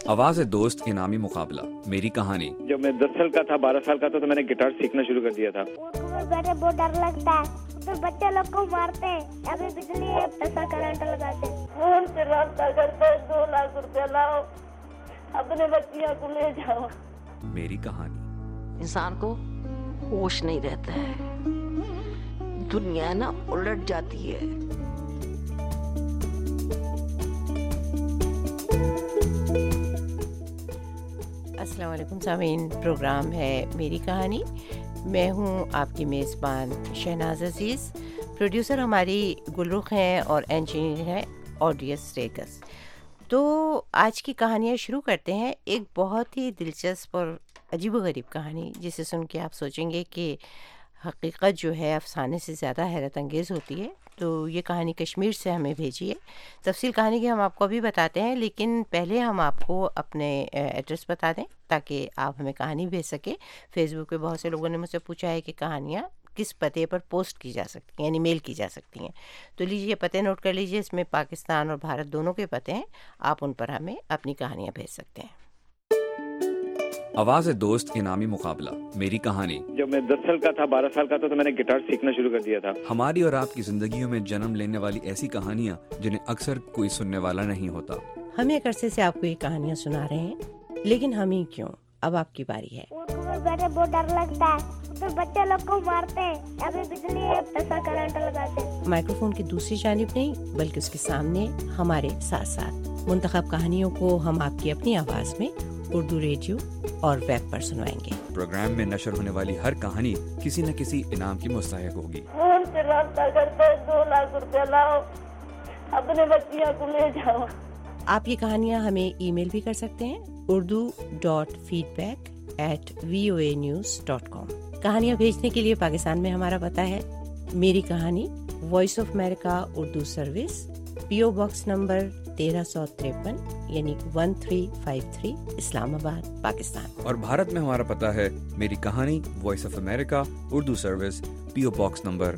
आवाज़ दोस्त इनामी मुकाबला मेरी कहानी। जब मैं 10 साल का था 12 साल का था तो मैंने गिटार सीखना शुरू कर दिया था। स्कूल में बैठे बहुत डर लगता है, तो बच्चे लोग को मारते हैं, अभी बिजली है पैसा करंट लगाते हैं। फोन से रास्ता करते 2 लाख रुपया लाओ, अपने बच्चियों को ले जाओ। मेरी कहानी। इंसान को होश नहीं रहता है, दुनिया ना उलट जाती है। अस्सलाम वालेकुम सामीन, प्रोग्राम है मेरी कहानी। मैं हूँ आपकी मेज़बान शहनाज अज़ीज़। प्रोड्यूसर हमारी गुलरुख हैं और इंजीनियर हैं ऑडियस रेगस। तो आज की कहानियाँ शुरू करते हैं। एक बहुत ही दिलचस्प और अजीबोगरीब कहानी जिसे सुन के आप सोचेंगे कि हकीकत जो है अफसाने से ज़्यादा हैरत अंगेज़ होती है। तो ये कहानी कश्मीर से हमें भेजी है। तफसील कहानी की हम आपको अभी बताते हैं, लेकिन पहले हम आपको अपने एड्रेस बता दें ताकि आप हमें कहानी भेज सकें। फेसबुक पे बहुत से लोगों ने मुझसे पूछा है कि कहानियाँ किस पते पर पोस्ट की जा सकती हैं, यानी मेल की जा सकती हैं। तो लीजिए पते नोट कर लीजिए। इसमें पाकिस्तान और भारत दोनों के पते हैं। आप उन पर हमें अपनी कहानियाँ भेज सकते हैं। आवाज़ दोस्त इनामी मुकाबला मेरी कहानी। जब मैं 10 साल का था 12 साल का था तो मैंने गिटार सीखना शुरू कर दिया था। हमारी और आपकी जिंदगियों में जन्म लेने वाली ऐसी कहानियाँ जिन्हें अक्सर कोई सुनने वाला नहीं होता। हम एक अरसे से आपको ये कहानियाँ सुना रहे हैं, लेकिन हम ही क्यों, अब आपकी बारी है। स्कूल में बैठे बहुत डर लगता है, तो बच्चे लोग को मारते हैं, अभी बिजली है पैसा करंट लगाते हैं। माइक्रोफोन की दूसरी जानिब नहीं बल्कि उसके सामने हमारे साथ साथ मुंतखब कहानियों को हम आपकी अपनी आवाज़ में उर्दू रेडियो और वेब पर सुनवाएंगे। प्रोग्राम में नशर होने वाली हर कहानी किसी न किसी इनाम की मुस्तहिक होगी। फोन से रास्ता करते 2 लाख रुपया लाओ, अपने बच्चियों को ले जाओ। आप ये कहानियाँ हमें ईमेल भी कर सकते हैं urdu.feedback@voanews.com। कहानियाँ भेजने के लिए पाकिस्तान में हमारा पता है मेरी कहानी, voice of America Urdu service, PO box number 1353 यानी 1353 इस्लामाबाद पाकिस्तान। और भारत में हमारा पता है मेरी कहानी, voice of America Urdu service, PO box number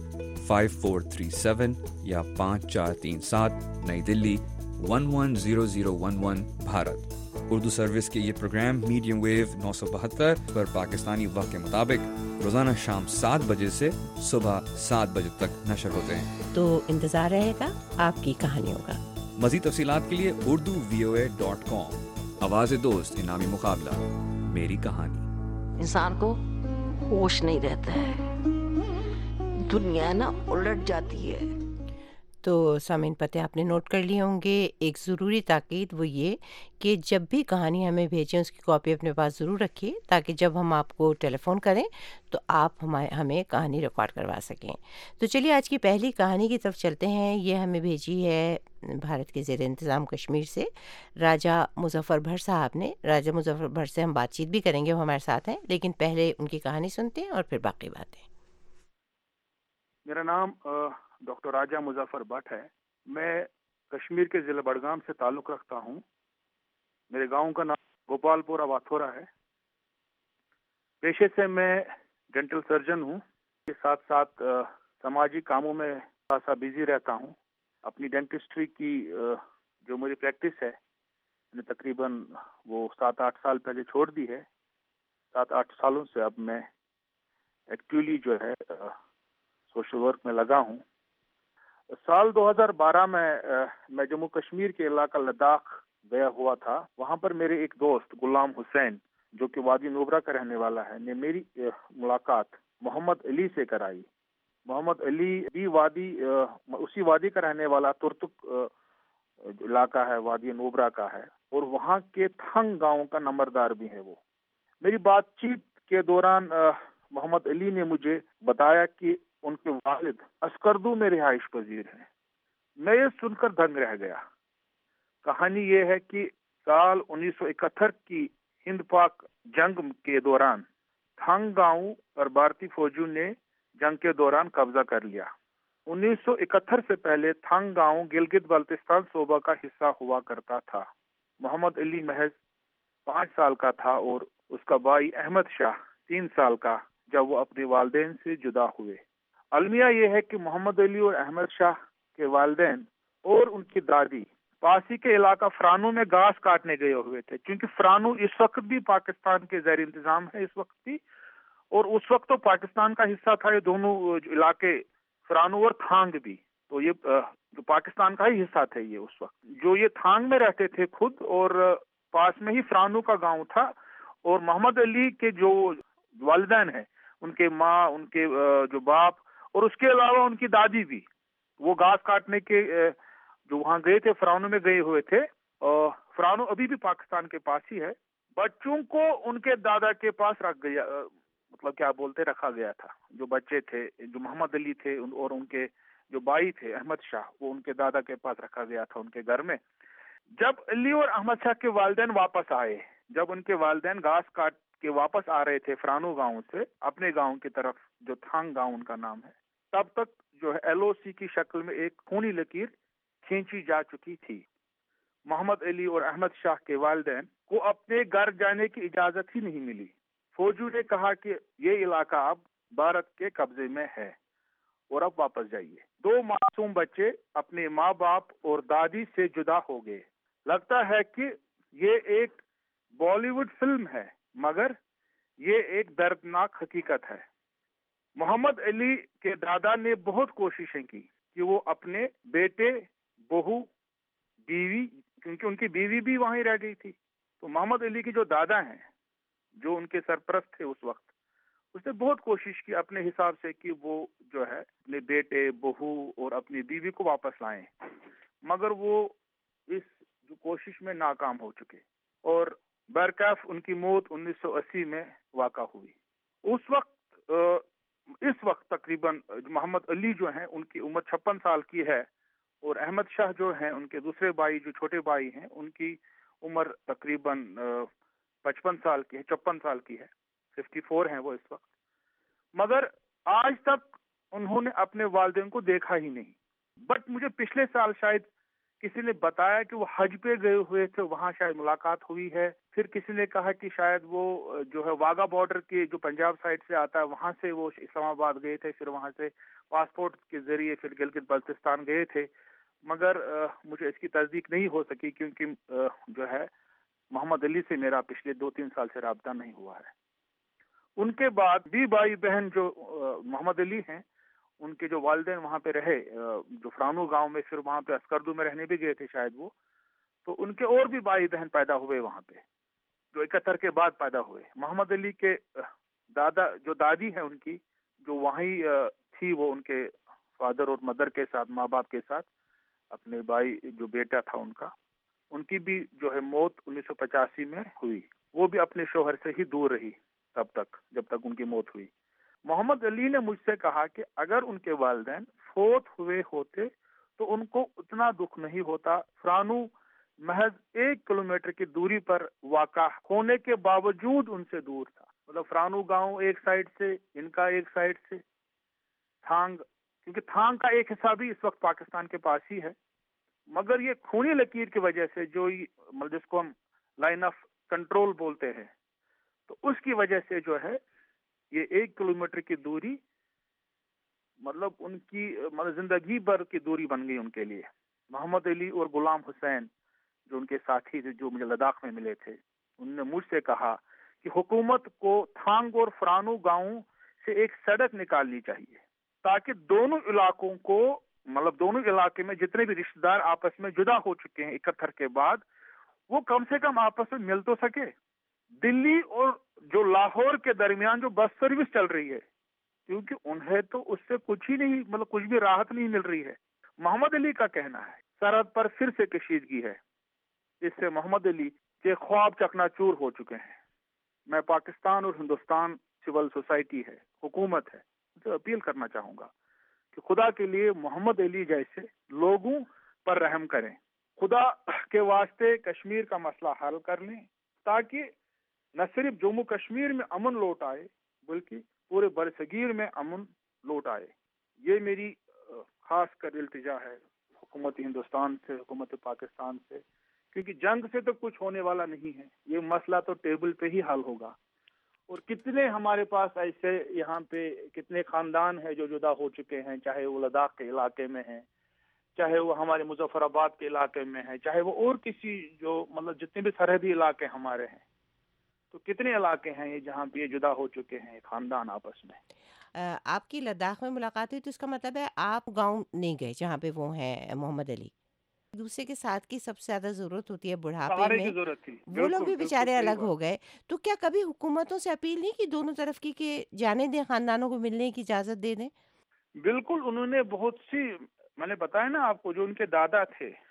5437 या 5437 नई दिल्ली 110011 भारत। उर्दू सर्विस के ये प्रोग्राम मीडियम वेव 972 पर पाकिस्तानी वक्त के मुताबिक रोजाना शाम 7 बजे से सुबह 7 बजे तक नशर होते हैं। तो इंतज़ार रहेगा आपकी कहानियों का। मज़ीद तफसीलात के लिए urduvoa.com। आवाज़ दोस्त इनामी मुकाबला मेरी कहानी। इंसान को होश नहीं रहता है, दुनिया ना उलट जाती है। तो सामीन पते आपने नोट कर लिए होंगे। एक ज़रूरी ताकीद वो ये कि जब भी कहानी हमें भेजें उसकी कॉपी अपने पास ज़रूर रखिए ताकि जब हम आपको टेलीफ़ोन करें तो आप हमें कहानी रिकॉर्ड करवा सकें। तो चलिए आज की पहली कहानी की तरफ चलते हैं। ये हमें भेजी है भारत के ज़ेर इंतज़ाम कश्मीर से राजा मुज़फ़्फ़र भट्ट साहब ने। राजा मुज़फ़्फ़र भट्ट से हम बातचीत भी करेंगे, वो हमारे साथ हैं, लेकिन पहले उनकी कहानी सुनते हैं और फिर बाकी बातें। मेरा नाम डॉक्टर राजा मुज़फ़्फ़र भट्ट है। मैं कश्मीर के ज़िला बडगाम से ताल्लुक़ रखता हूँ। मेरे गांव का नाम गोपालपुरा वाथोरा है। पेशे से मैं डेंटल सर्जन हूँ। के साथ साथ समाजी कामों में थोड़ा सा बिजी रहता हूँ। अपनी डेंटिस्ट्री की जो मेरी प्रैक्टिस है मैंने तकरीबन वो 7-8 साल पहले छोड़ दी है। 7-8 सालों से अब मैं एक्चुअली जो है सोशल वर्क में लगा हूँ। साल 2012 में मैं जम्मू कश्मीर के इलाका लद्दाख गया हुआ था। वहाँ पर मेरे एक दोस्त गुलाम हुसैन जो कि वादी नुब्रा का रहने वाला है ने मेरी मुलाकात मोहम्मद अली से कराई। मोहम्मद अली भी उसी वादी का रहने वाला तुर्तुक इलाका है, वादी नुब्रा का है, और वहाँ के थंग गांव का नंबरदार भी है वो। मेरी बातचीत के दौरान मोहम्मद अली ने मुझे बताया कि उनके वालिद अस्करदू में रिहाइश पजीर हैं। मैं ये सुनकर दंग रह गया। कहानी ये है कि साल 1971 की हिंद पाक जंग के दौरान थंग गांव और भारतीय फौजियों ने जंग के दौरान कब्जा कर लिया। 1971 से पहले थंग गांव गिलगित बल्तिस्तान सूबा का हिस्सा हुआ करता था। मोहम्मद अली महज 5 साल का था और उसका भाई अहमद शाह 3 साल का जब वो अपने वालिदैन से जुदा हुए। अलमिया ये है कि मोहम्मद अली और अहमद शाह के वालिदैन और उनकी दादी पासी के इलाका फ्रानू में घास काटने गए हुए थे, क्योंकि फ्रानू इस वक्त भी पाकिस्तान के ज़ेर इंतजाम है इस वक्त भी, और उस वक्त तो पाकिस्तान का हिस्सा था ये दोनों इलाके, फ्रानू और थांग भी, तो ये जो पाकिस्तान का ही हिस्सा थे ये उस वक्त। जो ये थांग में रहते थे खुद, और पास में ही फ्रानू का गांव था, और मोहम्मद अली के जो वालिदैन हैं, उनके माँ, उनके जो बाप, और उसके अलावा उनकी दादी भी, वो घास काटने के जो वहाँ गए थे, फ्रानू में गए हुए थे। फ्रानू अभी भी पाकिस्तान के पास ही है। बच्चों को उनके दादा के पास मतलब क्या बोलते, रखा गया था। जो बच्चे थे, जो मोहम्मद अली थे और उनके जो भाई थे अहमद शाह, वो उनके दादा के पास रखा गया था उनके घर में। जब अली और अहमद शाह के वालिदैन वापस आए, जब उनके वालिदैन घास काट के वापस आ रहे थे फ्रानू गांव से अपने गांव की तरफ, जो थांग गांव उनका नाम है, तब तक जो है LOC की शक्ल में एक खूनी लकीर खींची जा चुकी थी। मोहम्मद अली और अहमद शाह के वालिदैन को अपने घर जाने की इजाजत ही नहीं मिली। फौजी ने कहा कि ये इलाका अब भारत के कब्जे में है और अब वापस जाइए। 2 मासूम बच्चे अपने माँ बाप और दादी से जुदा हो गए। लगता है कि ये एक बॉलीवुड फिल्म है, मगर ये एक दर्दनाक हकीकत है। मोहम्मद अली के दादा ने बहुत कोशिशें की कि वो अपने बेटे, बहू, बीवी, क्योंकि उनकी बीवी भी वहीं रह गई थी, तो मोहम्मद अली के जो दादा हैं, जो उनके सरपरस्त थे उस वक्त, उसने बहुत कोशिश की अपने हिसाब से कि वो जो है अपने बेटे, बहू और अपनी बीवी को वापस लाएं, मगर वो इस जो कोशिश में नाकाम हो चुके, और बरकैफ उनकी मौत 1980 में वाक़ा हुई। उस वक्त इस वक्त तकरीबन मोहम्मद अली जो हैं उनकी उम्र 56 साल की है, और अहमद शाह जो हैं उनके दूसरे भाई, जो छोटे भाई हैं, उनकी उम्र तकरीबन 55 साल की है, 54 साल की है, 54 हैं वो इस वक्त। मगर आज तक उन्होंने अपने वालिदैन को देखा ही नहीं। बट मुझे पिछले साल शायद किसी ने बताया कि वो हज पे गए हुए थे, वहाँ शायद मुलाकात हुई है। फिर किसी ने कहा कि शायद वो जो है वाघा बॉर्डर के जो पंजाब साइड से आता है, वहाँ से वो इस्लामाबाद गए थे, फिर वहाँ से पासपोर्ट के जरिए फिर गिलगित बल्तिस्तान गए थे। मगर मुझे इसकी तस्दीक नहीं हो सकी, क्योंकि जो है मोहम्मद अली से मेरा पिछले 2-3 साल से राब्ता नहीं हुआ है। उनके बाद भी भाई बहन जो मोहम्मद अली हैं, उनके जो वालिदैन वहाँ पे रहे, जो फ्रानू गांव में, फिर वहाँ पे अस्करदू में रहने भी गए थे शायद वो, तो उनके और भी भाई बहन पैदा हुए वहाँ पे, जो 71 के बाद पैदा हुए। मोहम्मद अली के दादा, जो दादी है उनकी, जो वहीं थी, वो उनके फादर और मदर के साथ, माँ बाप के साथ, अपने भाई जो बेटा था उनका, उनकी भी जो है मौत 1985 में हुई। वो भी अपने शोहर से ही दूर रही तब तक, जब तक उनकी मौत हुई। मोहम्मद अली ने मुझसे कहा कि अगर उनके वालिदैन फोत हुए होते तो उनको उतना दुख नहीं होता। फ्रानू महज 1 किलोमीटर की दूरी पर वाक़ा होने के बावजूद उनसे दूर था। मतलब फ्रानू गांव एक साइड से, इनका एक साइड से, थांग, क्योंकि थांग का एक हिस्सा भी इस वक्त पाकिस्तान के पास ही है, मगर ये खूनी लकीर की वजह से, जो जिसको हम लाइन ऑफ कंट्रोल बोलते हैं, तो उसकी वजह से जो है ये 1 किलोमीटर की दूरी, मतलब उनकी मतलब जिंदगी भर की दूरी बन गई उनके लिए। मोहम्मद अली और गुलाम हुसैन जो उनके साथी थे, जो मुझे लद्दाख में मिले थे, उन्होंने मुझसे कहा कि हुकूमत को थांग और फ्रानू गांवों से एक सड़क निकालनी चाहिए, ताकि दोनों इलाकों को, मतलब दोनों इलाके में जितने भी रिश्तेदार आपस में जुदा हो चुके हैं 71 के बाद, वो कम से कम आपस में मिल तो सके। दिल्ली और जो लाहौर के दरमियान जो बस सर्विस चल रही है, क्योंकि उन्हें तो उससे कुछ ही नहीं, मतलब कुछ भी राहत नहीं मिल रही है। मोहम्मद अली का कहना है सरहद पर फिर से कशीदगी है, इससे मोहम्मद अली के ख्वाब चकनाचूर हो चुके हैं। मैं पाकिस्तान और हिंदुस्तान सिविल सोसाइटी है, हुकूमत है, तो अपील करना चाहूंगा कि खुदा के लिए मोहम्मद अली जैसे लोगों पर रहम करें। खुदा के वास्ते कश्मीर का मसला हल कर लें, ताकि न सिर्फ जम्मू कश्मीर में अमन लौट आए, बल्कि पूरे बरसगीर में अमन लौट आए। ये मेरी खास कर इल्तिजा है हुकूमत हिंदुस्तान से, हुकूमत पाकिस्तान से, क्योंकि जंग से तो कुछ होने वाला नहीं है, ये मसला तो टेबल पे ही हल होगा। और कितने हमारे पास ऐसे यहाँ पे कितने खानदान हैं जो जुदा हो चुके हैं, चाहे वो लद्दाख के इलाके में हैं, چاہے وہ ہمارے مظفر آباد کے علاقے میں ہے, چاہے وہ اور کسی جو مطلب جتنے بھی سرحدی علاقے ہمارے ہیں, تو کتنے علاقے ہیں یہ جہاں پہ یہ جدا ہو چکے ہیں خاندان آپس میں. آپ کی لداخ میں ملاقات ہوئی تو اس کا مطلب ہے آپ گاؤں نہیں گئے جہاں پہ وہ ہیں محمد علی. دوسرے کے ساتھ کی سب سے زیادہ ضرورت ہوتی ہے بڑھاپے سہارے میں, کی ضرورت تھی. وہ لوگ بھی بالکل بیچارے صحیح الگ بات. ہو گئے. تو کیا کبھی حکومتوں سے اپیل نہیں کی دونوں طرف کی کہ جانے دیں, خاندانوں کو ملنے کی اجازت دے دیں؟ بالکل انہوں نے بہت سی, میں نے بتایا نا آپ کو, جو ان کے دادا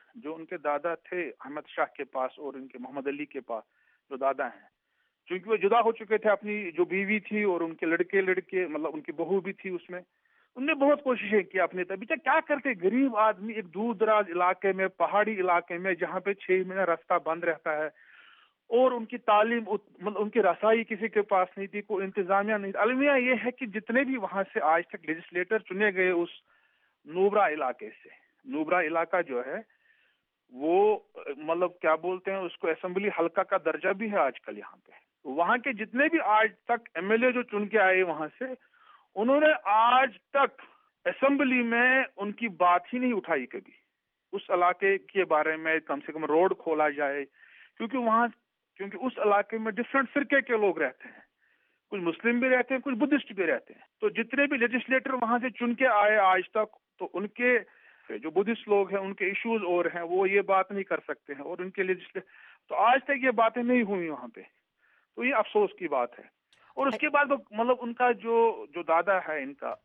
تھے احمد شاہ کے پاس اور ان کے محمد علی کے پاس جو دادا ہیں, چونکہ وہ جدا ہو چکے تھے, اپنی جو بیوی تھی اور ان کے لڑکے مطلب ان کی بہو بھی تھی اس میں, ان نے بہت کوششیں کی اپنے طبیعت. کیا کرتے غریب آدمی ایک دور دراز علاقے میں, پہاڑی علاقے میں, جہاں پہ 6 مہینے راستہ بند رہتا ہے, اور ان کی تعلیم مطلب ان کی رسائی کسی کے پاس نہیں تھی, کوئی انتظامیہ نہیں تھی. المیہ یہ ہے کہ جتنے بھی وہاں سے آج تک لیجسلیٹر چنے گئے اس نوبرا علاقے سے, نوبرا علاقہ جو ہے وہ مطلب کیا بولتے ہیں اس کو, اسمبلی حلقہ کا درجہ بھی ہے آج کل یہاں پہ. وہاں کے جتنے بھی آج تک ایم ایل اے جو چن کے آئے وہاں سے, انہوں نے آج تک اسمبلی میں ان کی بات ہی نہیں اٹھائی کبھی اس علاقے کے بارے میں, کم سے کم روڈ کھولا جائے. کیونکہ اس علاقے میں ڈفرینٹ فرقے کے لوگ رہتے ہیں, کچھ مسلم بھی رہتے ہیں, کچھ بدھسٹ بھی رہتے ہیں. تو جتنے بھی لیجسلیٹر وہاں سے چن کے آئے آج تک, تو ان کے جو بدھسٹ لوگ ہیں ان کے ایشوز اور ہیں, وہ یہ بات نہیں کر سکتے ہیں, اور ان کے لیجسلیٹر, تو آج تک یہ باتیں نہیں ہوئی وہاں پہ. تو یہ افسوس کی بات ہے. اور اس کے بعد مطلب ان کا جو دادا ہے ان کا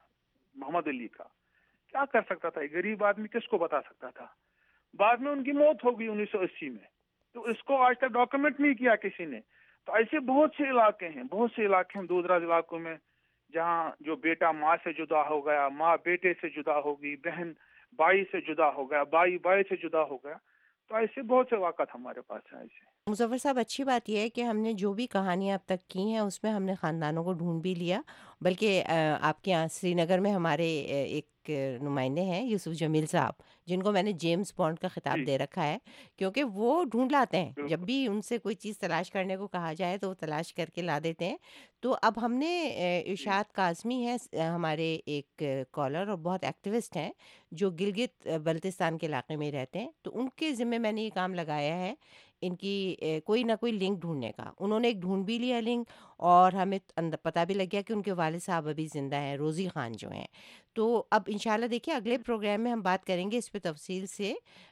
محمد علی کا, کیا کر سکتا تھا غریب آدمی, کس کو بتا سکتا تھا. بعد میں ان کی موت ہو گئی 1980 میں, تو اس کو آج تک ڈاکومنٹ نہیں کیا کسی نے. تو ایسے بہت سے علاقے ہیں دور دراز علاقوں میں, جہاں جو بیٹا ماں سے جدا ہو گیا, ماں بیٹے سے جدا ہو گئی, بہن بھائی سے جدا ہو گیا, بھائی سے جدا ہو گیا. تو ایسے بہت سے واقعات ہمارے پاس ہیں ایسے. مظفر صاحب, اچھی بات یہ ہے کہ ہم نے جو بھی کہانیاں اب تک کی ہیں اس میں ہم نے خاندانوں کو ڈھونڈ بھی لیا. بلکہ آپ کے یہاں سری نگر میں ہمارے ایک نمائندے ہیں یوسف جمیل صاحب, جن کو میں نے جیمز بانڈ کا خطاب دے رکھا ہے, کیونکہ وہ ڈھونڈ لاتے ہیں. جب بھی ان سے کوئی چیز تلاش کرنے کو کہا جائے تو وہ تلاش کر کے لا دیتے ہیں. تو اب ہم نے ارشاد کاظمی ہے ہمارے ایک کالر اور بہت ایکٹیوسٹ ہیں جو گلگت بلتستان کے علاقے میں رہتے ہیں, تو ان کے ذمہ میں نے یہ کام لگایا ہے ان کی کوئی نہ کوئی لنک ڈھونڈنے کا. انہوں نے ایک ڈھونڈ بھی لیا لنک, اور ہمیں پتہ بھی لگ گیا کہ ان کے والد صاحب ابھی زندہ ہیں, روزی خان جو ہیں. تو اب انشاءاللہ دیکھیے اگلے پروگرام میں ہم بات کریں گے اس پہ تفصیل سے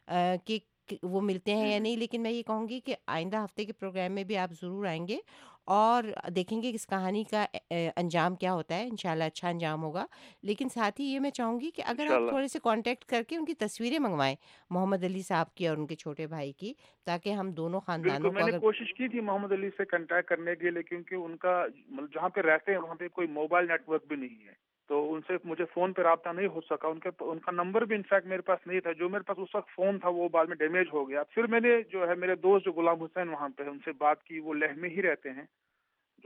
کہ وہ ملتے ہیں یا نہیں. لیکن میں یہ کہوں گی کہ آئندہ ہفتے کے پروگرام میں بھی آپ ضرور آئیں گے اور دیکھیں گے کہ اس کہانی کا انجام کیا ہوتا ہے. انشاءاللہ اچھا انجام ہوگا. لیکن ساتھ ہی یہ میں چاہوں گی کہ اگر آپ تھوڑے سے کانٹیکٹ کر کے ان کی تصویریں منگوائیں, محمد علی صاحب کی اور ان کے چھوٹے بھائی کی, تاکہ ہم دونوں خاندانوں کو, میں نے کوشش کی تھی محمد علی سے کنٹیکٹ کرنے کے لیے, کیونکہ ان کا جہاں پہ رہتے ہیں وہاں پہ کوئی موبائل نیٹ ورک بھی نہیں ہے, تو ان سے مجھے فون پہ رابطہ نہیں ہو سکا. ان کا نمبر بھی انفیکٹ میرے پاس نہیں تھا. جو میرے پاس اس وقت فون تھا وہ بعد میں ڈیمیج ہو گیا. پھر میں نے جو ہے میرے دوست جو غلام حسین وہاں پہ ان سے بات کی, وہ لیہ میں ہی رہتے ہیں, جو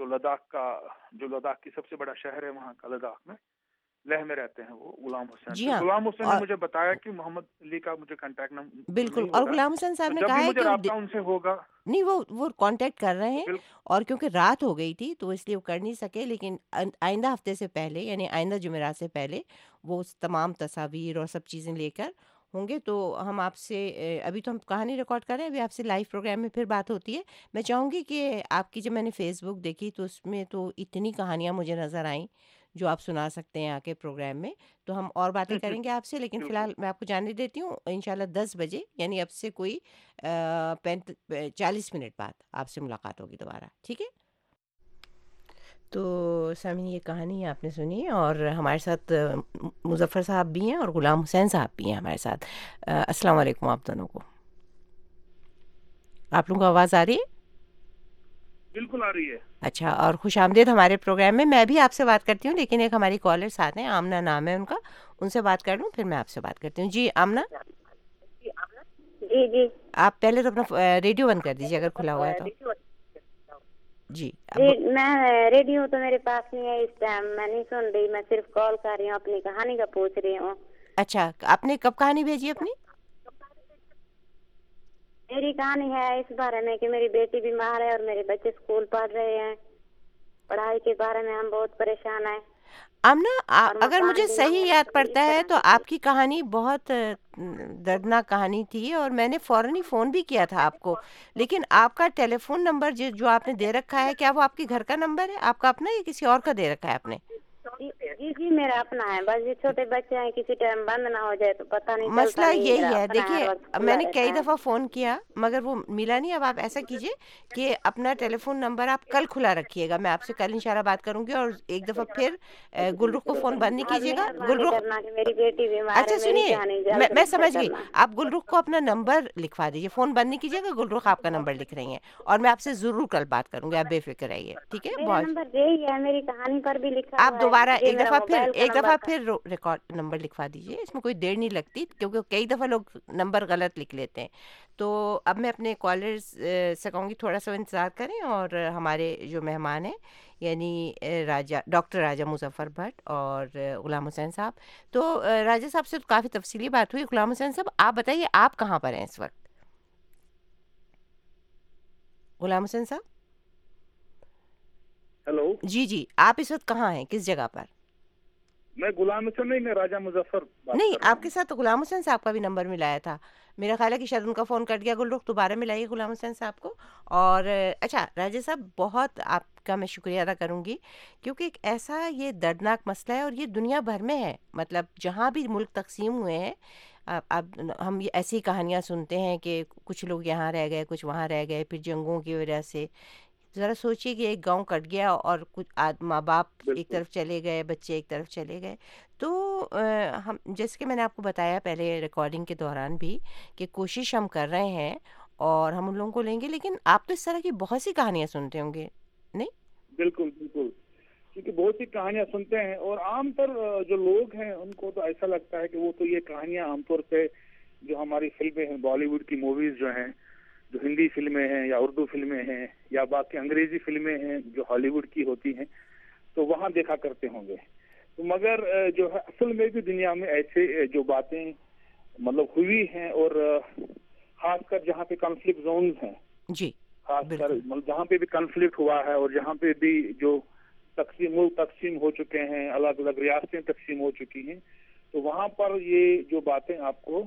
لداخ کی سب سے بڑا شہر ہے وہاں کا, لداخ میں لیہ میں رہتے ہیں وہ غلام حسین. جی ہاں, غلام حسین نے مجھے بتایا کہ محمد علی کا مجھے کانٹیکٹ نمبر بالکل, اور غلام حسین صاحب نے کہا ہے کہ رابطہ ان سے ہوگا. نہیں, وہ کانٹیکٹ کر رہے ہیں, اور کیونکہ رات ہو گئی تھی تو اس لیے وہ کر نہیں سکے. لیکن آئندہ ہفتے سے پہلے, یعنی آئندہ جمعرات سے پہلے, وہ تمام تصاویر اور سب چیزیں لے کر ہوں گے. تو ہم آپ سے, ابھی تو ہم کہانی ریکارڈ کر رہے ہیں, ابھی آپ سے لائیو پروگرام میں پھر بات ہوتی ہے. میں چاہوں گی کہ آپ کی, جب میں نے فیس بک دیکھی تو اس میں تو اتنی کہانیاں مجھے نظر آئیں جو آپ سنا سکتے ہیں آ کے پروگرام میں. تو ہم اور باتیں کریں گے آپ سے, لیکن فی الحال میں آپ کو جاننے دیتی ہوں انشاءاللہ 10 بجے, یعنی اب سے کوئی 40 منٹ بعد آپ سے ملاقات ہوگی دوبارہ, ٹھیک ہے؟ تو سامعین, یہ کہانی آپ نے سنی, اور ہمارے ساتھ مظفر صاحب بھی ہیں اور غلام حسین صاحب بھی ہیں ہمارے ساتھ. السلام علیکم آپ دونوں کو. آپ لوگوں کو آواز آ رہی ہے؟ بالکل آ رہی ہے. اچھا, اور خوش آمدید ہمارے پروگرام میں. میں بھی آپ سے بات کرتی ہوں, لیکن ایک ہماری کالر ساتھ ہیں, آمنہ نام ہے ان کا, ان سے بات کر لوں پھر میں آپ سے بات کرتی ہوں. جی آمنہ. جی آپ پہلے تو اپنا ریڈیو بند کر دیجیے اگر کھلا ہوا ہے تو. جی میں ریڈیو تو میرے پاس نہیں ہے اس ٹائم, میں نہیں سن رہی, میں صرف کال کر رہی ہوں, اپنی کہانی کا پوچھ رہی ہوں. اچھا, آپ نے کب کہانی بھیجی اپنی؟ میری کہانی ہے اس بارے میں کہ میری بیٹی بیمار ہے اور میرے بچے اسکول پڑھ رہے ہیں. پڑھائی کے بارے میں ہم بہت پریشان ہیں. आमना, अगर मुझे सही याद पड़ता है तो आपकी कहानी बहुत दर्दनाक कहानी थी और मैंने फ़ौरन ही फ़ोन भी किया था आपको, लेकिन आपका टेलीफोन नंबर जो आपने दे रखा है, क्या वो आपके घर का नंबर है, आपका अपना या किसी और का दे रखा है आपने? जी मेरा अपना है, बस ये छोटे बच्चे हैं, किसी टाइम बंद ना हो जाए तो पता नहीं चलता। मसला नहीं, यही मेरा है, अपना हर देखिए वक्त खुला मैंने रहता कई है। दफ़ा फ़ोन किया मगर वो मिला नहीं। अब आप ऐसा कीजिए कि अपना टेलीफोन नंबर आप कल खुला रखिएगा, मैं आपसे कल इंशाल्लाह बात करूंगी। और एक दफ़ा फिर गुलरुख को फ़ोन बंद नहीं आप कीजिएगा। मेहरबानी गुलरुख, करना कि मेरी बेटी बीमार अच्छा है, मेरी सुनिए, कहानी मैं जल्द से समझ जल्द गई, करना। आप गुलरुख को अपना नंबर लिखवा दीजिए, फ़ोन बंद नहीं कीजिएगा। गुलरुख आपका नंबर लिख रही हैं और मैं आपसे ज़रूर कल बात करूंगी, आप बेफिक्र रहिए, ठीक है? मेरा बहुत, नंबर यही है, मेरी कहानी पर भी लिखा आप हुआ दोबारा है, ये एक मेरा दफ़ा मोबाइल का एक नंबर दफ़ा था। फिर रिकॉर्ड नंबर लिखवा दीजिए, इसमें कोई देर नहीं लगती क्योंकि कई दफ़ा लोग नंबर गलत लिख लेते हैं। तो अब मैं अपने कॉलर्स से कहूँगी थोड़ा सा इंतज़ार करें और हमारे जो मेहमान हैं यानी डॉक्टर राजा मुजफ्फर भट्ट और गुलाम हुसैन साहब। तो राजा साहब से तो काफ़ी तफसीली बात हुई। गुलाम हुसैन साहब, आप बताइए आप कहाँ पर हैं इस वक्त? गुलाम हुसैन साहब, हेलो, जी, आप इस वक्त कहाँ हैं, किस जगह पर? मैं गुलाम हुसैन नहीं, मैं राजा मुजफ्फर बात नहीं, कर रहा आपके साथ तो गुलाम हुसैन साहब का भी नंबर मिलाया था। मेरा ख्याल है कि शायद उनका फ़ोन कट गया। गुलरुख, दोबारा मिलाइए गुलाम हुसैन साहब को। और अच्छा राजा साहब, बहुत आपका मैं शुक्रिया अदा करूंगी क्योंकि एक ऐसा ये दर्दनाक मसला है और ये दुनिया भर में है। मतलब जहाँ भी मुल्क तकसीम हुए हैं, अब हम ये ऐसी कहानियाँ सुनते हैं कि कुछ लोग यहाँ रह गए, कुछ वहाँ रह गए, फिर जंगों की वजह से। ज़रा सोचिए कि एक गांव कट गया और कुछ माँ बाप एक बिल्कुल। तरफ चले गए, बच्चे एक तरफ चले गए। तो हम, जैसे कि मैंने आपको बताया पहले रिकॉर्डिंग के दौरान भी, कि कोशिश हम कर रहे हैं और हम उन लोगों को लेंगे, लेकिन आप तो इस तरह की बहुत सी कहानियाँ सुनते होंगे, नहीं? बिल्कुल बिल्कुल, क्योंकि बहुत सी कहानियां सुनते हैं और आमतौर जो लोग हैं उनको तो ऐसा लगता है कि वो तो ये कहानियां आमतौर पे जो हमारी फिल्में हैं, बॉलीवुड की मूवीज जो हैं, जो हिंदी फिल्में हैं या उर्दू फिल्में हैं या बाकी अंग्रेजी फिल्में हैं जो हॉलीवुड की होती हैं, तो वहाँ देखा करते होंगे। तो मगर जो है असल में भी दुनिया में ऐसे जो बातें मतलब हुई हैं और खासकर जहाँ पे कॉन्फ्लिक्ट जोन्स हैं, जी, खासकर बिल्कुल। मतलब जहाँ पे भी कॉन्फ्लिक्ट हुआ है और जहाँ पे भी जो तकसीम हो चुके हैं, अलग अलग रियासतें तकसीम हो चुकी हैं, तो वहाँ पर ये जो बातें आपको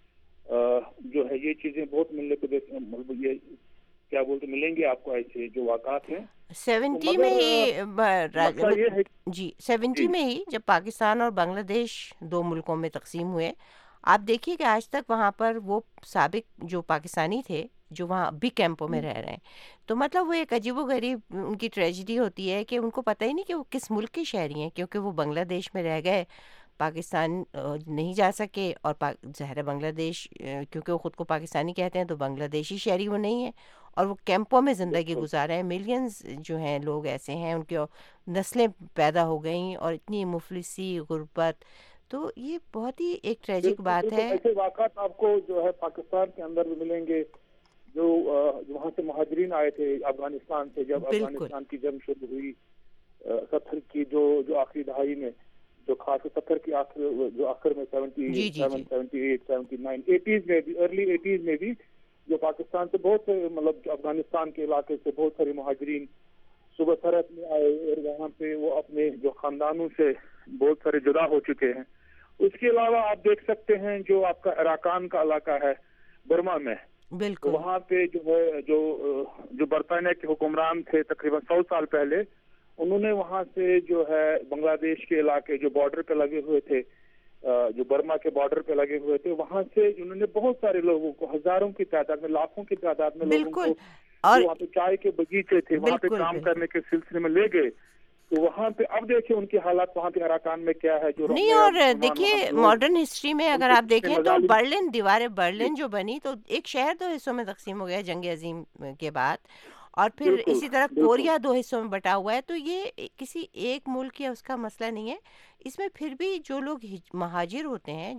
जो है ये चीजें बहुत मिलने को मतलब ये क्या बोलते मिलेंगे आपको, ऐसे जो वाक़ात हैं। 70 तो में मगर, ही मसला ये है जी 70 जी। में ही जब पाकिस्तान और बांग्लादेश दो मुल्कों में तकसीम हुए, आप देखिए कि आज तक वहाँ पर वो साबिक जो पाकिस्तानी थे जो वहाँ अभी कैंपों में रह रहे हैं। तो मतलब वो एक अजीबोगरीब उनकी ट्रेजेडी होती है कि उनको पता ही नहीं कि वो किस मुल्क के शहरी हैं, क्योंकि वो बांग्लादेश में रह गए, पाकिस्तान नहीं जा सके। और ज़ाहिर है बांग्लादेश, क्योंकि वो ख़ुद को पाकिस्तानी कहते हैं तो बांग्लादेशी शहरी वो नहीं है, और वो कैंपों में ज़िंदगी गुजार रहे हैं। मिलियंस जो हैं लोग ऐसे हैं, उनकी नस्लें पैदा हो गई और इतनी मुफलिसी, गुर्बत। तो ये बहुत ही एक ट्रेजिक बात है। ऐसे वाक़ात आपको जो है पाकिस्तान के अंदर भी मिलेंगे, जो वहाँ से मुहाजिरीन आए थे अफगानिस्तान से, जब अफगानिस्तान की जंग शुरू हुई 70 की जो आखिरी दहाई में, जो खास 70 की आखिर में 77, 78, 79, 80s में भी, अर्ली 80s में भी जो पाकिस्तान से बहुत से मतलब अफगानिस्तान के इलाके से बहुत सारे मुहाजिरीन सुबह सरहद में आए और वहाँ पे वो अपने जो खानदानों से बहुत सारे जुदा हो चुके हैं। उसके अलावा आप देख सकते हैं जो आपका अराकान का इलाका है बर्मा में, बिल्कुल, तो वहाँ पे जो है जो बरतानिया के हुक्मरान थे तकरीबन 100 साल पहले, उन्होंने वहाँ से जो है बांग्लादेश के इलाके जो बॉर्डर पे लगे हुए थे, जो बर्मा के बॉर्डर पे लगे हुए थे, वहाँ से उन्होंने बहुत सारे लोगों को, हजारों की तादाद में, लाखों की तादाद में लोगों को, और वहाँ पे चाय के बगीचे थे वहाँ पे काम करने के सिलसिले में ले गए। तो वहाँ पे अब देखिए उनकी हालात वहाँ पे अराकान में क्या है, जो नहीं। और देखिए मॉडर्न हिस्ट्री में अगर आप देखें तो बर्लिन, दीवारें बर्लिन जो बनी, तो एक शहर दो हिस्सों में तकसीम हो गया जंग अजीम के बाद, और फिर इसी तरह कोरिया 2 हिस्सों में बटा हुआ है। तो ये किसी एक मुल्क या उसका मसला नहीं है। इसमें फिर भी जो लोग महाजिर होते हैं,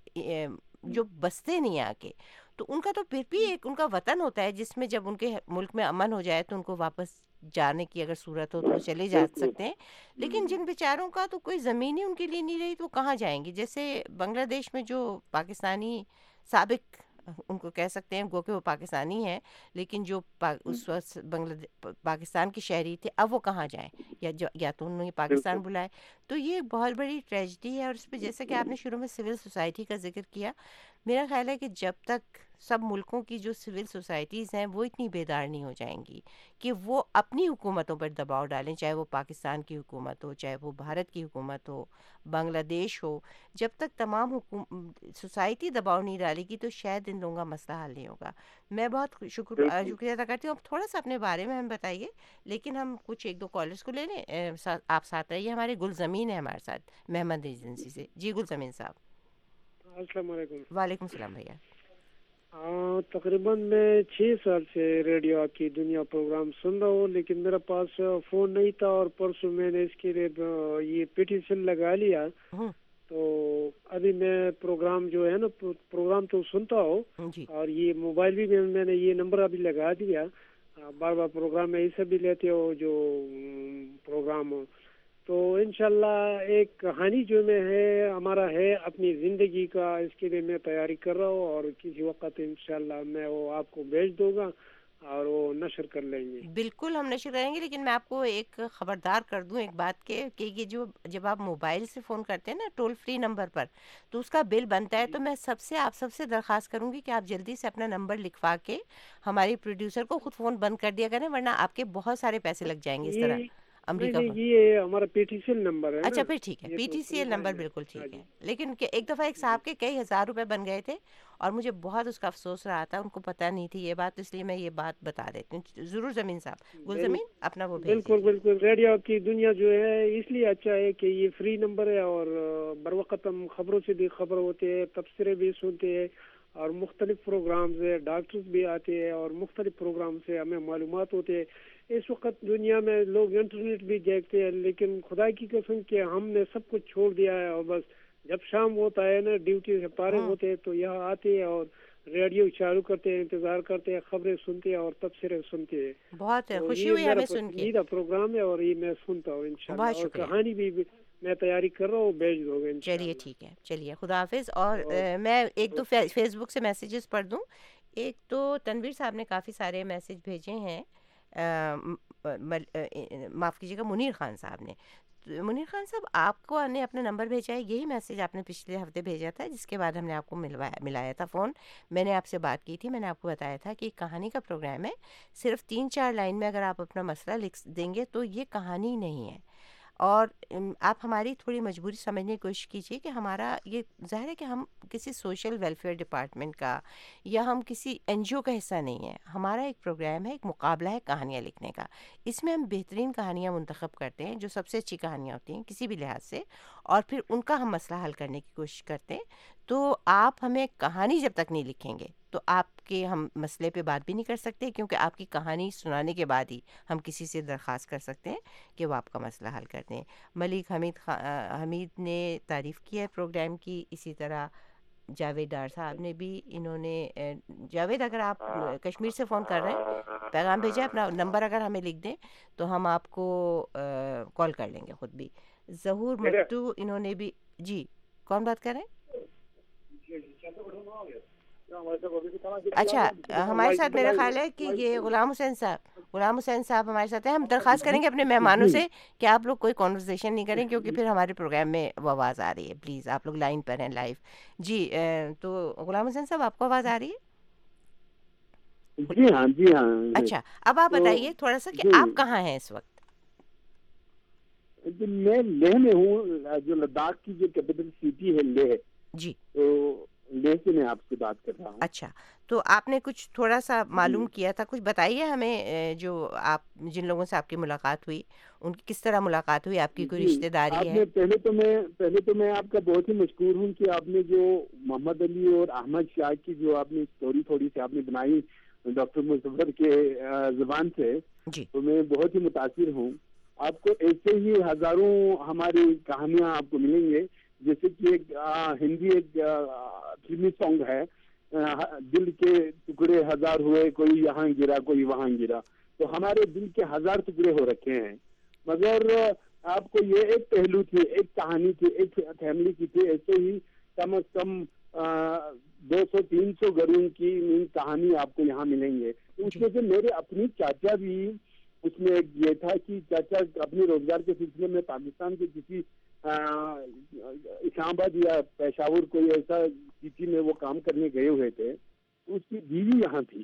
जो बसते नहीं आके, तो उनका तो फिर भी एक उनका वतन होता है, जिसमें जब उनके मुल्क में अमन हो जाए तो उनको वापस जाने की अगर सूरत हो तो वो चले जा सकते हैं। लेकिन जिन बेचारों का तो कोई ज़मीन ही उनके लिए नहीं रही तो वो कहाँ जाएंगे। जैसे बांग्लादेश में जो पाकिस्तानी साबिक ان کو کہہ سکتے ہیں گو کہ وہ پاکستانی ہیں لیکن جو اس وقت پاکستان کے شہری تھے اب وہ کہاں جائیں, یا تو انہوں نے پاکستان بلائے. تو یہ بہت بڑی ٹریجڈی ہے. اور اس پہ جیسے کہ آپ نے شروع میں سول سوسائٹی کا ذکر کیا, میرا خیال ہے کہ جب تک سب ملکوں کی جو سول سوسائٹیز ہیں وہ اتنی بیدار نہیں ہو جائیں گی کہ وہ اپنی حکومتوں پر دباؤ ڈالیں, چاہے وہ پاکستان کی حکومت ہو, چاہے وہ بھارت کی حکومت ہو, بنگلہ دیش ہو, جب تک تمام سوسائٹی دباؤ نہیں ڈالے گی تو شاید ان لوگوں کا مسئلہ حل نہیں ہوگا. میں بہت شکریہ ادا کرتی ہوں. اب تھوڑا سا اپنے بارے میں ہمیں بتائیے, لیکن ہم کچھ ایک دو کالرس کو لے لیں. آپ ساتھ رہیے, ہمارے گلزمین ہے ہمارے ساتھ محمد ایجنسی سے. جی گلزمین صاحب. السلام علیکم. وعلیکم السلام بھیا. تقریباً میں 6 سال سے ریڈیو آپ کی دنیا پروگرام سن رہا ہوں, لیکن میرے پاس فون نہیں تھا اور پرسوں میں نے اس کے لیے یہ پیٹیشن لگا لیا. تو ابھی میں پروگرام جو ہے نا پروگرام تو سنتا ہوں, اور یہ موبائل بھی میں نے یہ نمبر ابھی لگا دیا. بار بار پروگرام میں ایسا بھی لیتے ہو جو پروگرام ہو. تو انشاءاللہ ایک کہانی جو میں ہے ہمارا ہے اپنی زندگی کا, اس کے لیے میں تیاری کر رہا ہوں, اور کسی وقت انشاءاللہ میں وہ آپ کو بھیج دوں گا اور وہ نشر کر لیں گے. بالکل ہم نشر کریں گے, لیکن میں آپ کو ایک خبردار کر دوں ایک بات کے کہ یہ جو جب آپ موبائل سے فون کرتے ہیں نا ٹول فری نمبر پر, تو اس کا بل بنتا ہے. تو میں آپ سب سے درخواست کروں گی کہ آپ جلدی سے اپنا نمبر لکھوا کے ہماری پروڈیوسر کو خود فون بند کر دیا کریں, ورنہ آپ کے بہت سارے پیسے لگ جائیں گے اس طرح. امریکہ یہ ہمارا P T C L number ہے. اچھا پھر ٹھیک ہے, P T C L number بالکل ٹھیک ہے. لیکن ایک دفعہ ایک صاحب کے کئی ہزار روپے بن گئے تھے اور مجھے بہت اس کا افسوس رہا تھا, ان کو پتہ نہیں تھی یہ بات, اس لیے میں یہ بات بتا دیتی ہوں. ضرور زمین صاحب, گل زمین اپنا وہ بالکل بالکل. ریڈیو کی دنیا جو ہے اس لیے اچھا ہے کہ یہ فری نمبر ہے, اور بر وقت ہم خبروں سے بھی خبر ہوتے ہیں, تبصرے بھی سنتے ہیں, اور مختلف پروگرامز ہے, ڈاکٹرز بھی آتے ہیں, اور مختلف پروگرام سے ہمیں معلومات ہوتے ہیں. اس وقت دنیا میں لوگ انٹرنیٹ بھی دیکھتے ہیں, لیکن خدا کی قسم کہ ہم نے سب کچھ چھوڑ دیا ہے, اور بس جب شام ہوتا ہے نا ڈیوٹی سے فارغ ہوتے ہیں تو یہاں آتے ہیں اور ریڈیو چالو کرتے ہیں, انتظار کرتے ہیں, خبریں سنتے ہیں اور تبصرے سنتے ہیں. بہت خوشی ہوئی ہمیں سن کے. میرا پروگرام ہے اور یہ میں سنتا ہوں انشاءاللہ, اور کہانی بھی میں تیاری کر رہا ہوں, بھیج دو گے. چلیے ٹھیک ہے, چلیے خدا حافظ. اور میں ایک دو فیس بک سے میسیجز پڑھ دوں. ایک تو تنویر صاحب نے کافی سارے میسیج بھیجے ہیں, معاف کیجیے گا منیر خان صاحب نے. منیر خان صاحب آپ کو نے اپنا نمبر بھیجا ہے, یہی میسیج آپ نے پچھلے ہفتے بھیجا تھا, جس کے بعد ہم نے آپ کو ملایا تھا فون. میں نے آپ سے بات کی تھی, میں نے آپ کو بتایا تھا کہ کہانی کا پروگرام ہے, صرف 3-4 لائن میں اگر آپ اپنا مسئلہ لکھ دیں گے تو یہ کہانی نہیں ہے. اور آپ ہماری تھوڑی مجبوری سمجھنے کی کوشش کیجیے کہ ہمارا یہ ظاہر ہے کہ ہم کسی سوشل ویلفیئر ڈپارٹمنٹ کا یا ہم کسی این جی او کا حصہ نہیں ہے. ہمارا ایک پروگرام ہے, ایک مقابلہ ہے کہانیاں لکھنے کا. اس میں ہم بہترین کہانیاں منتخب کرتے ہیں, جو سب سے اچھی کہانیاں ہوتی ہیں کسی بھی لحاظ سے, اور پھر ان کا ہم مسئلہ حل کرنے کی کوشش کرتے ہیں. تو آپ ہمیں کہانی جب تک نہیں لکھیں گے تو آپ کے ہم مسئلے پہ بات بھی نہیں کر سکتے, کیونکہ آپ کی کہانی سنانے کے بعد ہی ہم کسی سے درخواست کر سکتے ہیں کہ وہ آپ کا مسئلہ حل کر دیں. ملک حمید نے تعریف کی ہے پروگرام کی, اسی طرح جاوید ڈار صاحب نے بھی. انہوں نے جاوید اگر آپ کشمیر سے فون کر رہے ہیں پیغام بھیجیں, اپنا نمبر اگر ہمیں لکھ دیں تو ہم آپ کو کال کر لیں گے خود بھی. ظہور مٹو انہوں نے بھی. جی کون بات کر رہے ہیں؟ اچھا ہمارے ساتھ میرا خیال ہے کہ یہ غلام حسین صاحب ہمارے ساتھ ہیں. ہم درخواست کریں گے اپنے مہمانوں سے کہ آپ لوگ کوئی کانورسیشن نہیں کریں, کیونکہ پھر ہمارے پروگرام میں وہ آواز آ رہی ہے. پلیز آپ لوگ لائن پر ہیں لائیو. جی تو غلام حسین صاحب آپ کو آواز آ رہی ہے؟ جی ہاں. اچھا اب آپ بتائیے تھوڑا سا کہ آپ کہاں ہیں اس وقت؟ میں لیہ میں ہوں, جو لداخ کی جو کیپٹل سٹی ہے لیہ. جی تو لیہ سے میں آپ سے بات کر رہا ہوں. اچھا تو آپ نے کچھ تھوڑا سا معلوم کیا تھا, کچھ بتائیے ہمیں. جو آپ جن لوگوں سے آپ کی ملاقات ہوئی ان کی کس طرح ملاقات ہوئی, آپ کی کوئی رشتہ داری ہے؟ پہلے تو میں آپ کا بہت ہی مشکور ہوں کہ آپ نے جو محمد علی اور احمد شاہ کی جو آپ نے اسٹوری تھوڑی سی آپ نے بنائی ڈاکٹر مظفر کے زبان سے, تو میں بہت ہی متاثر ہوں. آپ کو ایسے ہی ہزاروں ہماری کہانیاں آپ کو ملیں گے. جیسے کہ ایک ہندی ایک فلمی سانگ ہے, دل کے ٹکڑے ہزار ہوئے, کوئی یہاں گرا کوئی وہاں گرا. تو ہمارے دل کے 1000 ٹکڑے ہو رکھے ہیں, مگر آپ کو یہ ایک پہلو تھی, ایک کہانی تھی, ایک فیملی کی تھی. ایسے ہی کم از کم 200-300 घरों की कहानी आपको यहाँ मिलेंगे। उसमें से मेरे अपनी चाचा भी उसमें ये था कि चाचा अपने रोजगार के सिलसिले में पाकिस्तान के किसी इस्लामाबाद या पेशावर कोई ऐसा सिटी में वो काम करने गए हुए थे, उसकी बीवी यहाँ थी।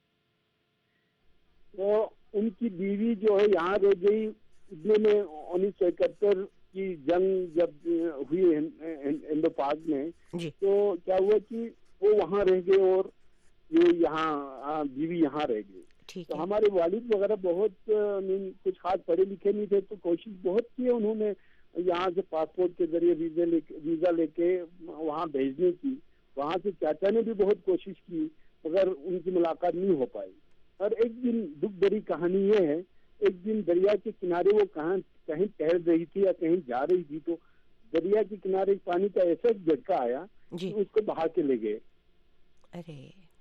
तो उनकी बीवी जो है यहाँ रह गई। इतने में 1971 की जंग जब हुई हिंदो पाक में, तो क्या हुआ कि वो वहाँ रह गए और ये यहाँ बीवी यहाँ रह गई। तो हमारे वालिद वगैरह बहुत कुछ खास पढ़े लिखे नहीं थे, तो कोशिश बहुत की उन्होंने यहाँ से पासपोर्ट के जरिए वीजा लेके वहाँ भेजने की। वहाँ से चाचा ने भी बहुत कोशिश की, मगर उनकी मुलाकात नहीं हो पाई। और एक दिन दुख भरी कहानी ये है, एक दिन दरिया के किनारे वो कहीं टहल रही थी या कहीं जा रही थी, तो दरिया के किनारे पानी का ऐसा झटका आया कि उसको बहा के ले गए। अरे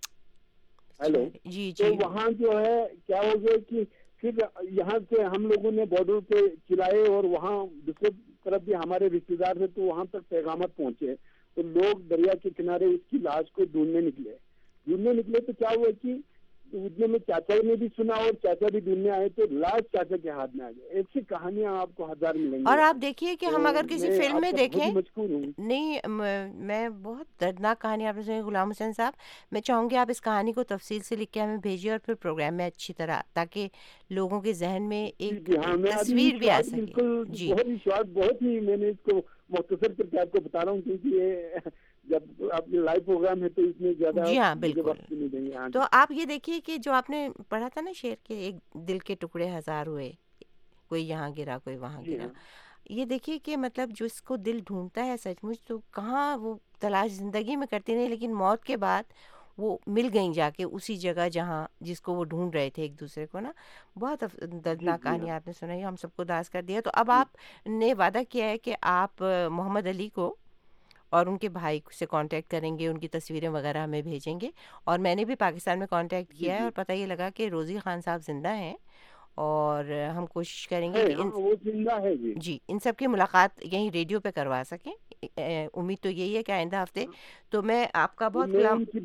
हेलो जी। तो वहाँ जो है क्या हो गया कि फिर यहाँ से हम लोगों ने बॉर्डर पे चिल्लाए और वहाँ दूसरे तरफ भी हमारे रिश्तेदार थे, तो वहाँ तक पैगामत पहुंचे। तो लोग दरिया के किनारे उसकी लाश को ढूंढने निकले। तो क्या हुआ कि उतने में चाचा ने भी सुना और चाचा भी ढूंढने आए, तो लाश चाचा के हाथ में आ गए। ऐसी कहानियां आपको हजार मिलेंगी। और आप देखिए कि हम अगर किसी फिल्म में देखें, मजबूर हूँ। नहीं मैं बहुत दर्दनाक कहानी आपने सुनी गुलाम हुसैन साहब। मैं चाहूँगी आप इस कहानी को तफसील से लिख के हमें भेजिए और फिर प्रोग्राम में अच्छी तरह, ताकि लोगों के जहन में एक तस्वीर भी आ सके। जी बहुत ही मैंने इसको मुख्तसर करके आपको बता रहा हूँ, क्योंकि ये जब आपने लाइव प्रोग्राम है तो इसमें ज्यादा जी हाँ बिल्कुल। नहीं देंगे। तो आप ये देखिए कि जो आपने पढ़ा था ना शेर के, एक दिल के टुकड़े हजार हुए, कोई यहाँ गिरा कोई वहाँ गिरा। ये देखिए कि मतलब जो इसको दिल ढूंढता है सचमुच, तो कहाँ वो तलाश जिंदगी में करती नहीं, लेकिन मौत के बाद वो मिल गई जाके उसी जगह जहाँ जिसको वो ढूंढ रहे थे एक दूसरे को ना। बहुत दर्दनाक कहानी आपने सुनाई, हम सबको दास कर दिया। तो अब आपने वादा किया है कि आप मोहम्मद अली को और उनके भाई से कांटेक्ट करेंगे, उनकी तस्वीरें वगैरह हमें भेजेंगे। और मैंने भी पाकिस्तान में कांटेक्ट किया है और पता ये लगा कि रोज़ी खान साहब जिंदा हैं, और हम कोशिश करेंगे कि वो जिंदा है जी इन सब की मुलाकात यहीं रेडियो पे करवा सकें। उम्मीद तो यही है कि आइंदा हफ्ते। तो मैं आपका बहुत उनकी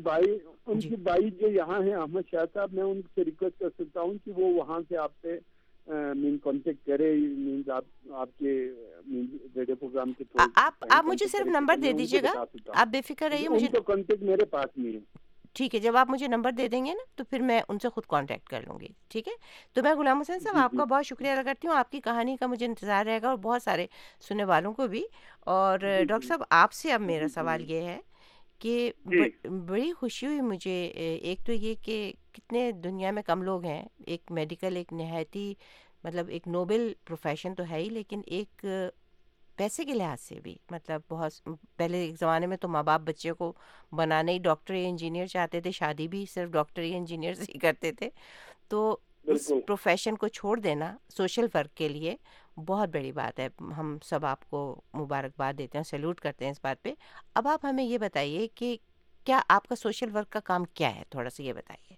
बाई जो यहाँ है अहमद शाह साहब, मैं उनसे रिक्वेस्ट कर सकता हूँ कि वो वहाँ से आपसे कांटेक्ट करे, आपके रेडियो प्रोग्राम के थ्रू। आप मुझे सिर्फ नंबर दे दीजिएगा, आप बेफिक्र रहिए। मुझे कांटेक्ट मेरे पास नहीं है। ठीक है, जब आप मुझे नंबर दे देंगे ना तो फिर मैं उनसे खुद कांटेक्ट कर लूँगी। ठीक है, तो मैं गुलाम हुसैन साहब आपका बहुत शुक्रिया अदा करती हूँ। आपकी कहानी का मुझे इंतज़ार रहेगा और बहुत सारे सुनने वालों को भी। और डॉक्टर साहब आपसे अब मेरा सवाल ये है कि बड़ी खुशी हुई मुझे, एक तो ये कि कितने दुनिया में कम लोग हैं, एक मेडिकल एक नहायत ही मतलब एक नोबल प्रोफेशन तो है ही, लेकिन एक पैसे के लिहाज से भी मतलब बहुत पहले एक ज़माने में तो माँ बाप बच्चे को बनाने ही डॉक्टर या इंजीनियर चाहते थे, शादी भी सिर्फ डॉक्टर या इंजीनियर से ही करते थे। तो इस प्रोफेशन को छोड़ देना सोशल वर्क के लिए बहुत बड़ी बात है। हम सब आपको मुबारकबाद देते हैं, सैल्यूट करते हैं इस बात पे। अब आप हमें ये बताइए कि क्या आपका सोशल वर्क का काम क्या है, थोड़ा सा ये बताइए।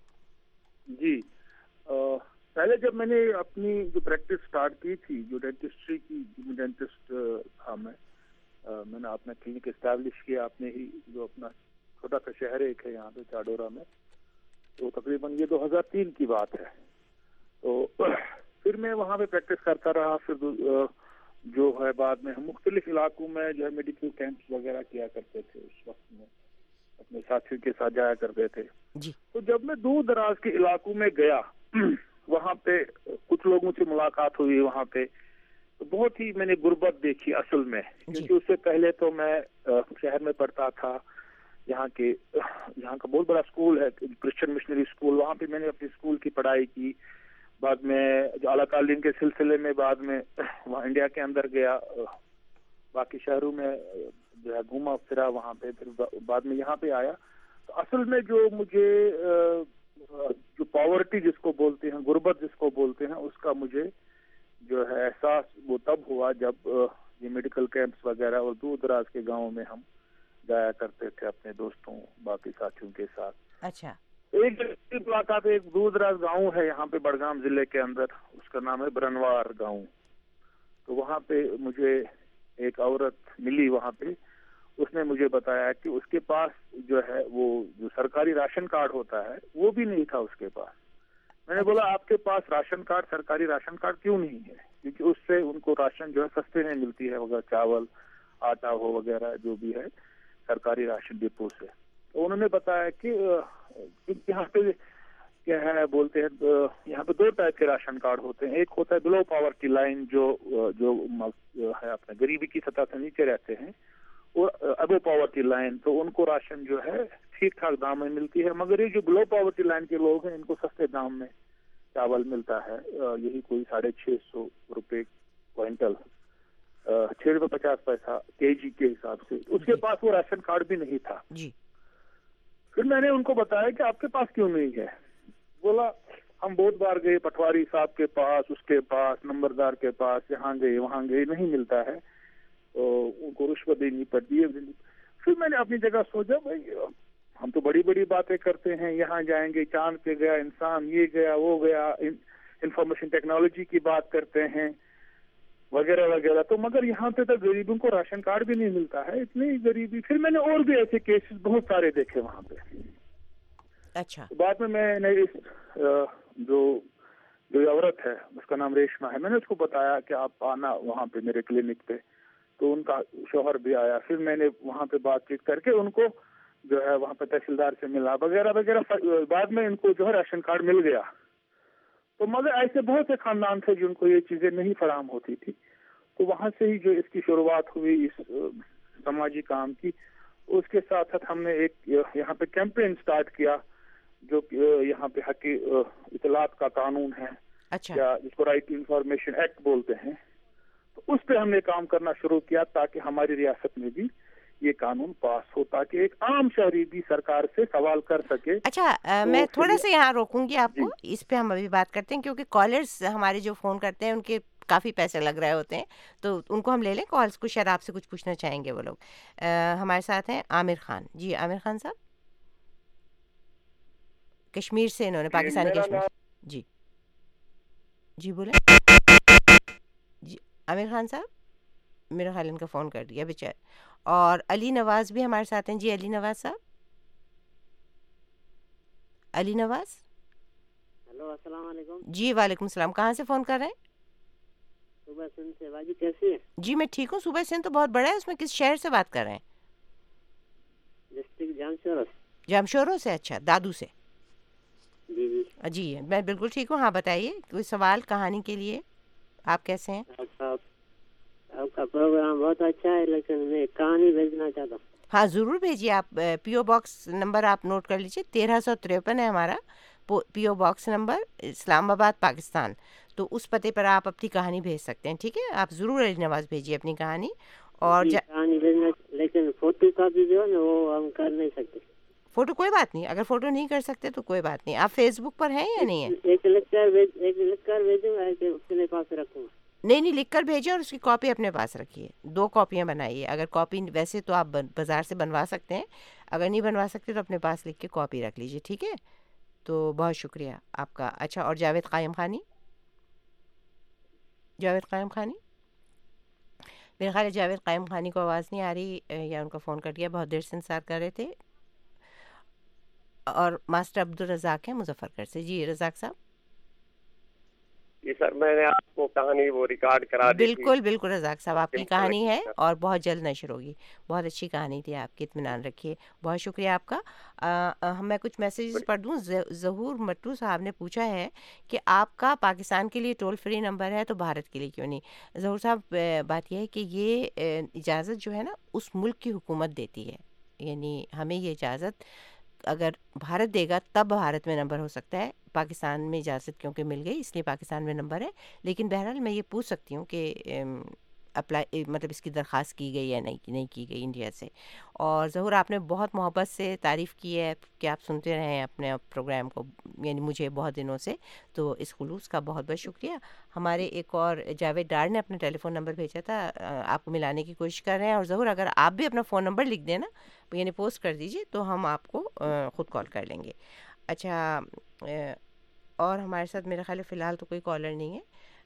जी पहले जब मैंने अपनी जो प्रैक्टिस स्टार्ट की थी, जो डेंटिस्ट्री की डेंटिस्ट था मैंने अपना क्लिनिक एस्टैब्लिश किया अपने ही जो अपना छोटा सा शहर एक है यहाँ पे चाडोरा में, तो तकरीबन ये 2003 की बात है। तो फिर मैं वहाँ पे प्रैक्टिस करता रहा। फिर जो है बाद में हम मुख्तलिफ इलाकों में जो है मेडिकल कैंप्स वगैरह किया करते थे, उस वक्त में अपने साथियों के साथ जाया करते थे जी। तो जब मैं दूर दराज के इलाकों में गया वहाँ पे कुछ लोगों से मुलाकात हुई वहाँ पे, तो बहुत ही मैंने गुर्बत देखी असल में, क्योंकि उससे पहले तो मैं शहर में पढ़ता था। यहाँ का बहुत बड़ा स्कूल है क्रिश्चियन मिशनरी स्कूल, वहाँ पे मैंने अपनी स्कूल की पढ़ाई की। बाद में जो आला तालीम के सिलसिले में बाद में वहाँ इंडिया के अंदर गया, बाकी शहरों में जो है घूमा फिरा वहाँ पे, फिर बाद में यहाँ पे आया। तो असल में जो मुझे जो पॉवर्टी जिसको बोलते हैं, गुर्बत जिसको बोलते हैं, उसका मुझे जो है एहसास वो तब हुआ जब ये मेडिकल कैंप्स वगैरह और दूर दराज के गाँव में हम जाया करते थे अपने दोस्तों बाकी साथियों के साथ। अच्छा। एक मुलाकात एक दूर दराज गाँव है यहाँ पे बड़गाम जिले के अंदर, उसका नाम है ब्रनवार गाँव। तो वहाँ पे मुझे एक औरत मिली वहाँ पे, اس نے مجھے بتایا کہ اس کے پاس جو ہے وہ جو سرکاری راشن کارڈ ہوتا ہے وہ بھی نہیں تھا اس کے پاس. میں نے بولا آپ کے پاس راشن کارڈ, سرکاری راشن کارڈ کیوں نہیں ہے؟ کیونکہ اس سے ان کو راشن جو ہے سستے میں ملتی ہے, وغیرہ چاول آٹا ہو وغیرہ جو بھی ہے سرکاری راشن ڈپو سے. تو انہوں نے بتایا کہ یہاں پہ کیا ہے بولتے ہیں, یہاں پہ 2 ٹائپ کے راشن کارڈ ہوتے ہیں. ایک ہوتا ہے بلو پاورٹی لائن جو ہے اپنے غریبی کی سطح سے نیچے رہتے ہیں, اور ابو پاورٹی لائن, تو ان کو راشن جو ہے ٹھیک ٹھاک دام میں ملتی ہے. مگر یہ جو بلو پاورٹی لائن کے لوگ ہیں ان کو سستے دام میں چاول ملتا ہے, یہی کوئی 650 روپے کوئنٹل, 6 روپے 50 پیسہ کے جی کے حساب سے. اس کے پاس وہ راشن کارڈ بھی نہیں تھا. پھر میں نے ان کو بتایا کہ آپ کے پاس کیوں نہیں ہے؟ بولا ہم بہت بار گئے پٹواری صاحب کے پاس, اس کے پاس, نمبردار کے پاس, یہاں گئے وہاں گئے, نہیں ملتا ہے, ان کو رشوت دینی پڑتی ہے. پھر میں نے اپنی جگہ سوچا بھائی ہم تو بڑی بڑی باتیں کرتے ہیں, یہاں جائیں گے, چاند پہ گیا انسان, یہ گیا وہ گیا, انفارمیشن ٹیکنالوجی کی بات کرتے ہیں وغیرہ وغیرہ, تو مگر یہاں پہ تو غریبوں کو راشن کارڈ بھی نہیں ملتا ہے, اتنی غریبی. پھر میں نے اور بھی ایسے کیسز بہت سارے دیکھے وہاں پہ. اچھا. بعد میں نے جو عورت ہے اس کا نام ریشما ہے, میں نے اس کو بتایا کہ آپ آنا وہاں پہ میرے کلینک پہ. تو ان کا شوہر بھی آیا. پھر میں نے وہاں پہ بات چیت کر کے ان کو جو ہے وہاں پہ تحصیلدار سے ملا وغیرہ وغیرہ. بعد میں ان کو جو ہے راشن کارڈ مل گیا. تو مگر ایسے بہت سے خاندان تھے جن کو یہ چیزیں نہیں فراہم ہوتی تھی. تو وہاں سے ہی جو اس کی شروعات ہوئی اس سماجی کام کی. اس کے ساتھ ساتھ ہم نے ایک یہاں پہ کیمپین سٹارٹ کیا جو یہاں پہ حق اطلاعات کا قانون ہے, یا جس کو رائٹ ٹو انفارمیشن ایکٹ بولتے ہیں. تو اس پہ ہم نے کام کرنا شروع کیا تاکہ ہماری ریاست میں بھی یہ قانون پاس ہو, تاکہ ایک عام شہری بھی سرکار سے سوال کر سکے. اچھا, میں تھوڑا سا یہاں روکوں گی آپ کو, اس پہ ہم ابھی بات کرتے ہیں کیونکہ کالرز ہمارے جو فون کرتے ہیں ان کے کافی پیسے لگ رہے ہوتے ہیں, تو ان کو ہم لے لیں کالز کو. شاید آپ سے کچھ پوچھنا چاہیں گے وہ لوگ. ہمارے ساتھ ہیں عامر خان. جی عامر خان صاحب, کشمیر سے, انہوں نے پاکستانی کشمیر. جی جی بولیں. جی عامر خان صاحب, میرا خیال ان کا فون کر دیا بیچار. اور علی نواز بھی ہمارے ساتھ ہیں. جی علی نواز صاحب. علی نواز. ہیلو السلام علیکم. جی وعلیکم السلام. کہاں سے فون کر رہے ہیں؟ صوبہ سندھ سے. باجی کیسی ہیں؟ جی میں ٹھیک ہوں. صوبہ سندھ تو بہت بڑا ہے, اس میں کس شہر سے بات کر رہے ہیں؟ ڈسٹرکٹ جامشورو. جامشورو سے. اچھا, دادو سے. جی جی جی میں بالکل ٹھیک ہوں. ہاں بتائیے, کوئی سوال کہانی کے لیے؟ آپ کیسے ہیں؟ آپ کا پروگرام بہت اچھا ہے, لیکن میں کہانی بھیجنا چاہتا ہوں. ہاں ضرور بھیجیے. آپ پی او باکس نمبر آپ نوٹ کر لیجیے. 1353 ہے ہمارا پی او باکس نمبر, اسلام آباد پاکستان. تو اس پتے پر آپ اپنی کہانی بھیج سکتے ہیں. ٹھیک ہے, آپ ضرور علی نواز بھیجیے اپنی کہانی. اور کہانی بھیجنا, لیکن فوٹو کاپی جو ہے نا وہ ہم کر نہیں سکتے. فوٹو کوئی بات نہیں, اگر فوٹو نہیں کر سکتے تو کوئی بات نہیں. آپ فیس بک پر ہیں یا نہیں ہیں؟ ایک لکھ کر بھیجوں گا, ایک اپنے پاس رکھوں گا. نہیں لکھ کر بھیجیں, اور اس کی کاپی اپنے پاس رکھیے. 2 کاپیاں بنائیے. اگر کاپی ویسے تو آپ بازار سے بنوا سکتے ہیں, اگر نہیں بنوا سکتے تو اپنے پاس لکھ کے کاپی رکھ لیجیے. ٹھیک ہے, تو بہت شکریہ آپ کا. اچھا, اور جاوید قائم خانی. جاوید قائم خانی, میرے خیال ہے جاوید قائم خانی کو آواز نہیں آ رہی, یا ان کا فون کٹ گیا. بہت دیر سے انتظار کر رہے تھے. اور ماسٹر عبدالرزاق ہیں مظفر گڑھ سے. جی رزاق صاحب. جی سر, میں نے آپ کو کہانی وہ ریکارڈ کرا دی. بالکل بالکل رزاق صاحب, آپ کی کہانی ہے اور بہت جلد نشر ہوگی. بہت اچھی کہانی تھی آپ کی, اطمینان رکھیے. بہت شکریہ آپ کا. میں کچھ میسیجز پڑھ دوں. ظہور مٹو صاحب نے پوچھا ہے کہ آپ کا پاکستان کے لیے ٹول فری نمبر ہے تو بھارت کے لیے کیوں نہیں؟ ظہور صاحب, بات یہ ہے کہ یہ اجازت جو ہے نا اس ملک کی حکومت دیتی ہے. یعنی ہمیں یہ اجازت اگر بھارت دے گا تب بھارت میں نمبر ہو سکتا ہے. پاکستان میں اجازت کیونکہ مل گئی اس لیے پاکستان میں نمبر ہے. لیکن بہرحال میں یہ پوچھ سکتی ہوں کہ اپلائی مطلب اس کی درخواست کی گئی یا نہیں کی گئی انڈیا سے. اور ظہور آپ نے بہت محبت سے تعریف کی ہے کہ آپ سنتے رہے ہیں اپنے پروگرام کو, یعنی مجھے بہت دنوں سے, تو اس خلوص کا بہت بہت شکریہ. ہمارے ایک اور جاوید ڈار نے اپنا ٹیلی فون نمبر بھیجا تھا, آپ کو ملانے کی کوشش کر رہے ہیں. اور ظہور اگر آپ بھی اپنا فون نمبر لکھ دیں نا, یعنی پوسٹ کر دیجیے, تو ہم آپ کو خود کال کر لیں گے. اچھا, اور ہمارے ساتھ میرے خیال ہے فی الحال تو کوئی کالر نہیں ہے.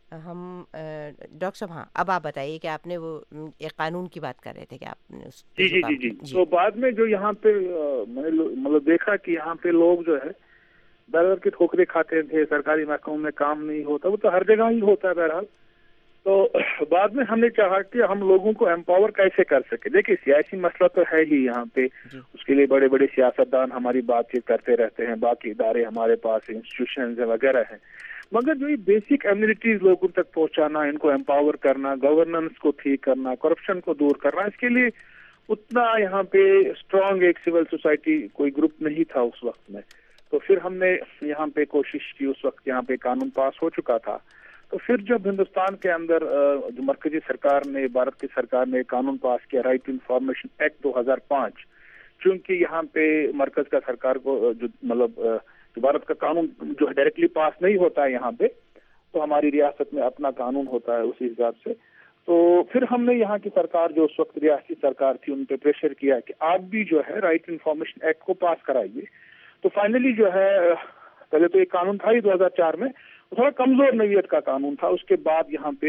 ہم ڈاکٹر صاحب، ہاں اب آپ بتائیے کہ آپ نے وہ ایک قانون کی بات کر رہے تھے کہ آپ نے جی تو بعد میں جو یہاں پہ میں نے مطلب دیکھا کہ یہاں پہ لوگ جو ہے در کی ٹھوکریں کھاتے تھے، سرکاری محکموں میں کام نہیں ہوتا، وہ تو ہر جگہ ہی ہوتا ہے بہرحال. تو بعد میں ہم نے چاہا کہ ہم لوگوں کو امپاور کیسے کر سکے. دیکھیے سیاسی مسئلہ تو ہے ہی یہاں پہ، اس کے لیے بڑے بڑے سیاستدان ہماری بات چیت کرتے رہتے ہیں، باقی ادارے ہمارے پاس انسٹیٹیوشنز وغیرہ ہیں، مگر جو یہ بیسک ایمینٹیز لوگوں تک پہنچانا، ان کو امپاور کرنا، گورننس کو ٹھیک کرنا، کرپشن کو دور کرنا، اس کے لیے اتنا یہاں پہ اسٹرانگ ایک سول سوسائٹی کوئی گروپ نہیں تھا اس وقت میں. تو پھر ہم نے یہاں پہ کوشش کی، اس وقت یہاں پہ قانون پاس ہو چکا تھا. تو پھر جب ہندوستان کے اندر جو مرکزی سرکار نے، بھارت کی سرکار نے قانون پاس کیا، رائٹ ٹو انفارمیشن ایکٹ 2005، چونکہ یہااں پہ مرکز کا سرکار کو جو مطلب جو بھارت کا قانون جو ڈائریکٹلی پاس نہیں ہوتا ہے یہاں پہ، تو ہماری ریاست میں اپنا قانون ہوتا ہے اسی حساب سے. تو پھر ہم نے یہاں کی سرکار جو اس وقت ریاستی سرکار تھی ان پہ پریشر کیا کہ آپ بھی جو ہے رائٹ ٹو انفارمیشن ایکٹ کو پاس کرائیے. تو فائنلی جو ہے پہلے تو ایک قانون تھا ہی 2004 میں، تھوڑا کمزور نوعیت کا قانون تھا. اس کے بعد یہاں پہ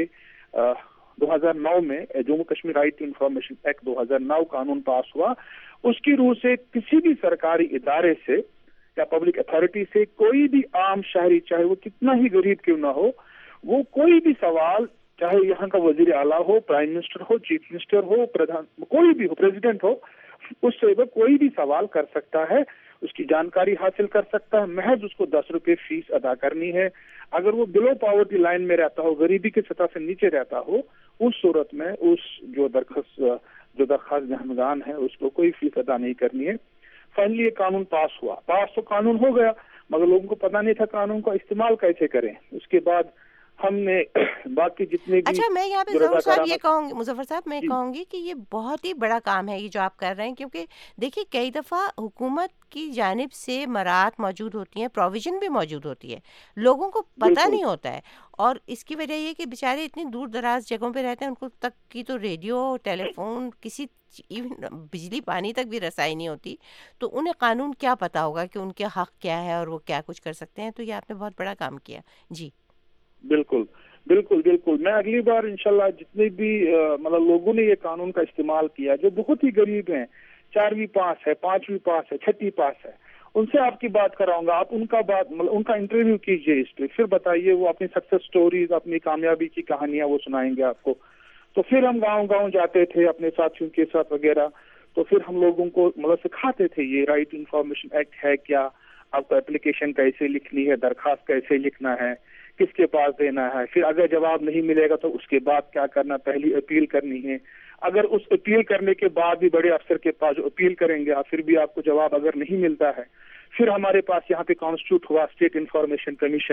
2009 میں Jammu Kashmir right to information act 2009 قانون پاس ہوا. اس کی روح سے کسی بھی سرکاری ادارے سے یا پبلک اتھارٹی سے کوئی بھی عام شہری، چاہے وہ کتنا ہی غریب کیوں نہ ہو، وہ کوئی بھی سوال، چاہے یہاں کا وزیر اعلیٰ ہو، پرائم منسٹر ہو، چیف منسٹر ہو، کوئی بھی ہو، پریزیڈنٹ ہو، اس سے وہ کوئی بھی سوال کر سکتا ہے، اس کی جانکاری حاصل کر سکتا ہے. محض اس کو 10 روپے فیس ادا کرنی ہے. اگر وہ بلو پاورٹی لائن میں رہتا ہو، غریبی کی سطح سے نیچے رہتا ہو، اس صورت میں اس جو درخواست دہندگان ہے اس کو کوئی فیس ادا نہیں کرنی ہے. فائنلی یہ قانون پاس ہوا. پاس تو قانون ہو گیا، مگر لوگوں کو پتہ نہیں تھا قانون کا استعمال کیسے کریں. اس کے بعد ہم نے باقی جتنے بھی، اچھا میں یہاں پہ ضرور صاحب یہ کہوں گی، مظفر صاحب میں کہوں گی کہ یہ بہت ہی بڑا کام ہے یہ جو آپ کر رہے ہیں، کیونکہ دیکھیے کئی دفعہ حکومت کی جانب سے مراعات موجود ہوتی ہیں، پروویژن بھی موجود ہوتی ہے، لوگوں کو پتہ نہیں ہوتا ہے، اور اس کی وجہ یہ کہ بیچارے اتنی دور دراز جگہوں پہ رہتے ہیں، ان کو تک کی تو ریڈیو، ٹیلی فون، کسی بجلی پانی تک بھی رسائی نہیں ہوتی، تو انہیں قانون کیا پتہ ہوگا کہ ان کے حق کیا ہے اور وہ کیا کچھ کر سکتے ہیں. تو یہ آپ نے بہت بڑا کام کیا. جی بالکل بالکل بالکل. میں اگلی بار انشاءاللہ جتنے بھی مطلب لوگوں نے یہ قانون کا استعمال کیا، جو بہت ہی غریب ہیں، 4ویں پاس ہے، 5ویں پاس ہے، 6ٹھی پاس ہے، ان سے آپ کی بات کراؤں گا. آپ ان کا بات مطلب ان کا انٹرویو کیجئے اس پہ، پھر بتائیے، وہ اپنی سکسیس سٹوریز، اپنی کامیابی کی کہانیاں وہ سنائیں گے آپ کو. تو پھر ہم گاؤں جاتے تھے اپنے ساتھیوں کے ساتھ وغیرہ، تو پھر ہم لوگوں کو مطلب سکھاتے تھے یہ رائٹ انفارمیشن ایکٹ ہے کیا، آپ کو اپلیکیشن کیسے لکھنی ہے، درخواست کیسے لکھنا ہے، کس کے پاس دینا ہے، پھر اگر جواب نہیں ملے گا تو اس کے بعد کیا کرنا، پہلی اپیل کرنی ہے. اگر اس اپیل کرنے کے بعد بھی بڑے افسر کے پاس جو اپیل کریں گے پھر بھی آپ کو جواب اگر نہیں ملتا ہے، پھر ہمارے پاس یہاں پہ کانسٹیٹیوٹ ہوا اسٹیٹ انفارمیشن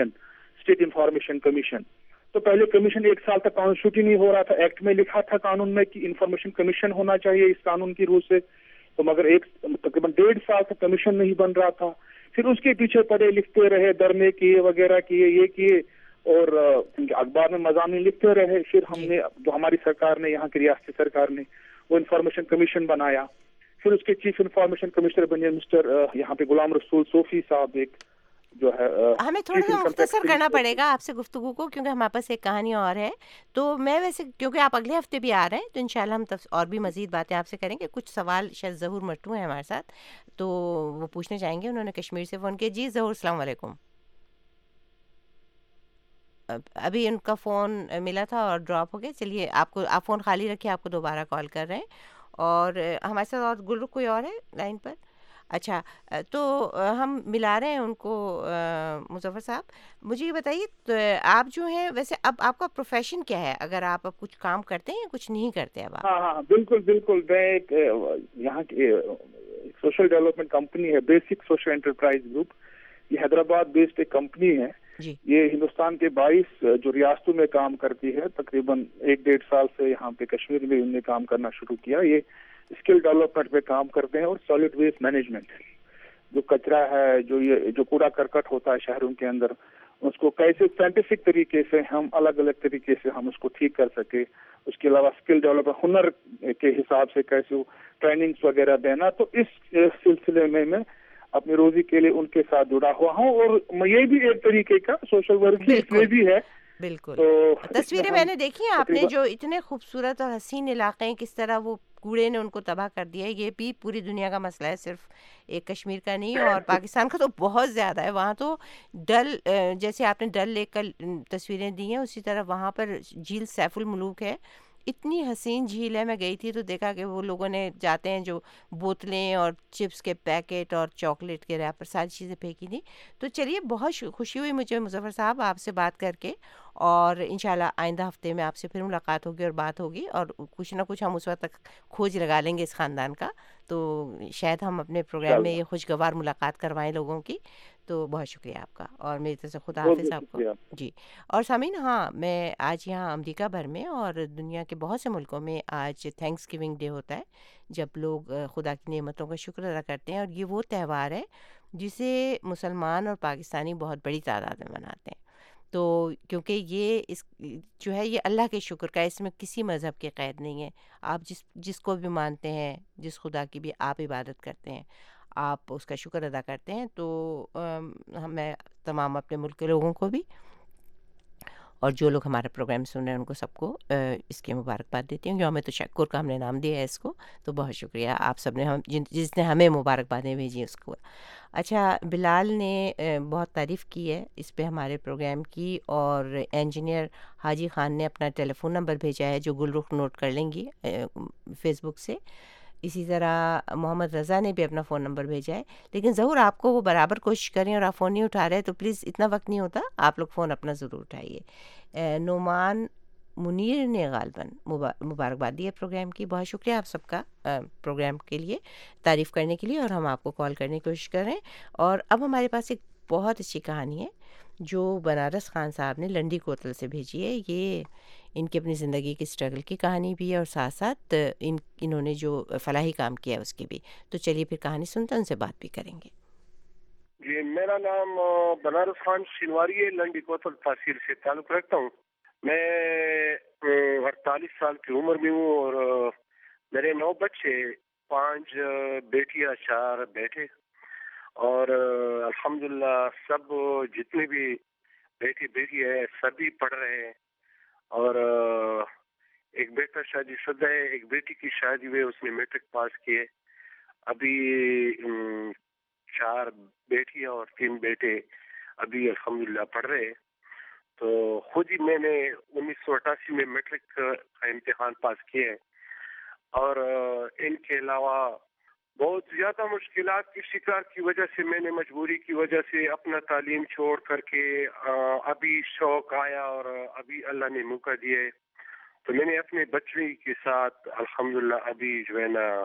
کمیشن. تو پہلے کمیشن 1 سال تک کانسٹیٹیوٹ ہی نہیں ہو رہا تھا. ایکٹ میں لکھا تھا قانون میں کہ انفارمیشن کمیشن ہونا چاہیے اس قانون کی روح سے، تو مگر تقریباً 1.5 سال تک کمیشن نہیں بن رہا تھا. پھر اس کے پیچھے پڑے، لکھتے رہے، دھرنے کیے وغیرہ کیے، یہ کیے، اور اخبار میں مضامین لکھتے رہے. پھر ہم نے جو ہماری سرکار نے، یہاں کی ریاستی سرکار نے، وہ انفارمیشن کمیشن بنایا. پھر اس کے چیف انفارمیشن کمشنر بنے مسٹر یہاں پہ غلام رسول صوفی صاحب. ایک جو ہے ہمیں تھوڑا سا مختصر کرنا پڑے گا آپ سے گفتگو کو، کیونکہ ہمارے پاس ایک کہانی اور ہے. تو میں ویسے کیونکہ آپ اگلے ہفتے بھی آ رہے ہیں، تو انشاءاللہ ہم اور بھی مزید باتیں آپ سے کریں گے. کچھ سوال شاید ظہور مٹو ہیں ہمارے ساتھ، تو وہ پوچھنے چاہیں گے. انہوں نے کشمیر سے فون کیا. جی ظہور، السلام علیکم. ابھی ان کا فون ملا تھا اور ڈراپ ہو گیا. چلیے آپ فون خالی رکھیے، آپ کو دوبارہ کال کر رہے ہیں. اور ہمارے ساتھ اور گلرخ کوئی اور ہے لائن پر؟ اچھا، تو ہم ملا رہے ہیں ان کو. مظفر صاحب مجھے یہ بتائیے، آپ جو ہیں ویسے اب آپ کا پروفیشن کیا ہے؟ اگر آپ اب کچھ کام کرتے ہیں یا کچھ نہیں کرتے اب آپ؟ ہاں بالکل بالکل. میں ایک یہاں کی سوشل ڈیولپمنٹ کمپنی ہے، بیسک سوشل انٹرپرائز گروپ. یہ حیدرآباد بیسڈ ایک کمپنی ہے. یہ ہندوستان کے 22 جو ریاستوں میں کام کرتی ہے. تقریباً 1-1.5 سال سے یہاں پہ کشمیر میں انہوں نے کام کرنا شروع کیا. یہ اسکل ڈیولپمنٹ پہ کام کرتے ہیں اور سالڈ ویسٹ مینجمنٹ، جو کچرا ہے، جو کوڑا کرکٹ ہوتا ہے شہروں کے اندر، اس کو کیسے سائنٹیفک طریقے سے ہم الگ طریقے سے ہم اس کو ٹھیک کر سکے. اس کے علاوہ اسکل ڈیولپمنٹ، ہنر کے حساب سے کیسے ٹریننگز وغیرہ دینا. تو اس سلسلے میں اپنی روزی کے لیے ان کے ساتھ جڑا ہوا ہوں. اور یہ بھی ایک طریقے کا سوشل ورک اس میں بھی ہے بالکل تصویریں میں نے دیکھی ہیں آپ نے, جو اتنے خوبصورت اور حسین علاقے ہیں, کس طرح وہ کوڑے نے ان کو تباہ کر دیا ہے. یہ بھی پوری دنیا کا مسئلہ ہے, صرف ایک کشمیر کا نہیں, اور پاکستان کا تو بہت زیادہ ہے. وہاں تو ڈل, جیسے آپ نے ڈل لیک کا تصویریں دی ہیں, اسی طرح وہاں پر جھیل سیف الملوک ہے, اتنی حسین جھیل ہے. میں گئی تھی تو دیکھا کہ وہ لوگوں نے جاتے ہیں جو بوتلیں اور چپس کے پیکٹ اور چاکلیٹ کے ریپر ساری چیزیں پھینکی تھیں. تو چلیے, بہت خوشی ہوئی مجھے مظفر صاحب آپ سے بات کر کے, اور انشاءاللہ آئندہ ہفتے میں آپ سے پھر ملاقات ہوگی اور بات ہوگی, اور کچھ نہ کچھ ہم اس وقت تک کھوج لگا لیں گے اس خاندان کا, تو شاید ہم اپنے پروگرام میں یہ خوشگوار ملاقات کروائیں لوگوں کی. تو بہت شکریہ آپ کا, اور میری طرف سے خدا حافظ آپ کو. جی, اور سامعین, ہاں میں آج یہاں امریکہ بھر میں اور دنیا کے بہت سے ملکوں میں آج تھینکس گیونگ ڈے ہوتا ہے, جب لوگ خدا کی نعمتوں کا شکر ادا کرتے ہیں. اور یہ وہ تہوار ہے جسے مسلمان اور پاکستانی بہت بڑی تعداد میں مناتے ہیں. تو کیونکہ یہ اس جو ہے یہ اللہ کے شکر کا, اس میں کسی مذہب کی قید نہیں ہے. آپ جس کو بھی مانتے ہیں, جس خدا کی بھی آپ عبادت کرتے ہیں, آپ اس کا شکر ادا کرتے ہیں. تو میں تمام اپنے ملک کے لوگوں کو بھی, اور جو لوگ ہمارا پروگرام سن رہے ہیں, ان کو سب کو اس کی مبارکباد دیتی ہوں. یوم تشکر کا ہم نے نام دیا ہے اس کو, تو بہت شکریہ آپ سب نے, جس نے ہمیں مبارکبادیں بھیجی اس کو. اچھا, بلال نے بہت تعریف کی ہے اس پہ ہمارے پروگرام کی, اور انجینئر حاجی خان نے اپنا ٹیلی فون نمبر بھیجا ہے جو گلرخ نوٹ کر لیں گی فیس بک سے. اسی طرح محمد رضا نے بھی اپنا فون نمبر بھیجا ہے, لیکن ضرور آپ کو وہ برابر کوشش کریں, اور آپ فون نہیں اٹھا رہے تو پلیز اتنا وقت نہیں ہوتا, آپ لوگ فون اپنا ضرور اٹھائیے. نعمان منیر نے غالباً مبارکباد دی ہے پروگرام کی. بہت شکریہ آپ سب کا پروگرام کے لیے, تعریف کرنے کے لیے, اور ہم آپ کو کال کرنے کی کوشش کر رہے ہیں. اور اب ہمارے پاس ایک بہت اچھی کہانی ہے جو بنارس خان صاحب نے لنڈی کوتل سے بھیجی ہے. یہ ان کی اپنی زندگی کی اسٹرگل کی کہانی بھی ہے, اور ساتھ ساتھ انہوں نے جو فلاحی کام کیا ہے اس کی بھی. تو چلیے پھر کہانی سنتے ہیں, ان سے بات بھی کریں گے. جی, میرا نام بنارس خان شنواری ہے, لنڈی کوتل تحصیل سے تعلق رکھتا ہوں. میں 48 سال کی عمر میں ہوں, اور میرے 9 بچے, 5 بیٹیاں, 4 بیٹے, اور الحمدللہ سب جتنے بھی بیٹی ہے سبھی پڑھ رہے ہیں. اور ایک بیٹا شادی شدہ ہے, ایک بیٹی کی شادی ہوئی, اس نے میٹرک پاس کیے. ابھی 4 بیٹیاں اور 3 بیٹے ابھی الحمدللہ پڑھ رہے ہیں. تو خود ہی میں نے 1988 میں میٹرک کا امتحان پاس کیے ہیں, اور ان کے علاوہ بہت زیادہ مشکلات کی شکار کی وجہ سے میں نے مجبوری کی وجہ سے اپنا تعلیم چھوڑ کر کے ابھی شوق آیا, اور ابھی اللہ نے موقع دیے تو میں نے اپنے بچے کے ساتھ الحمدللہ ابھی جو ہے نا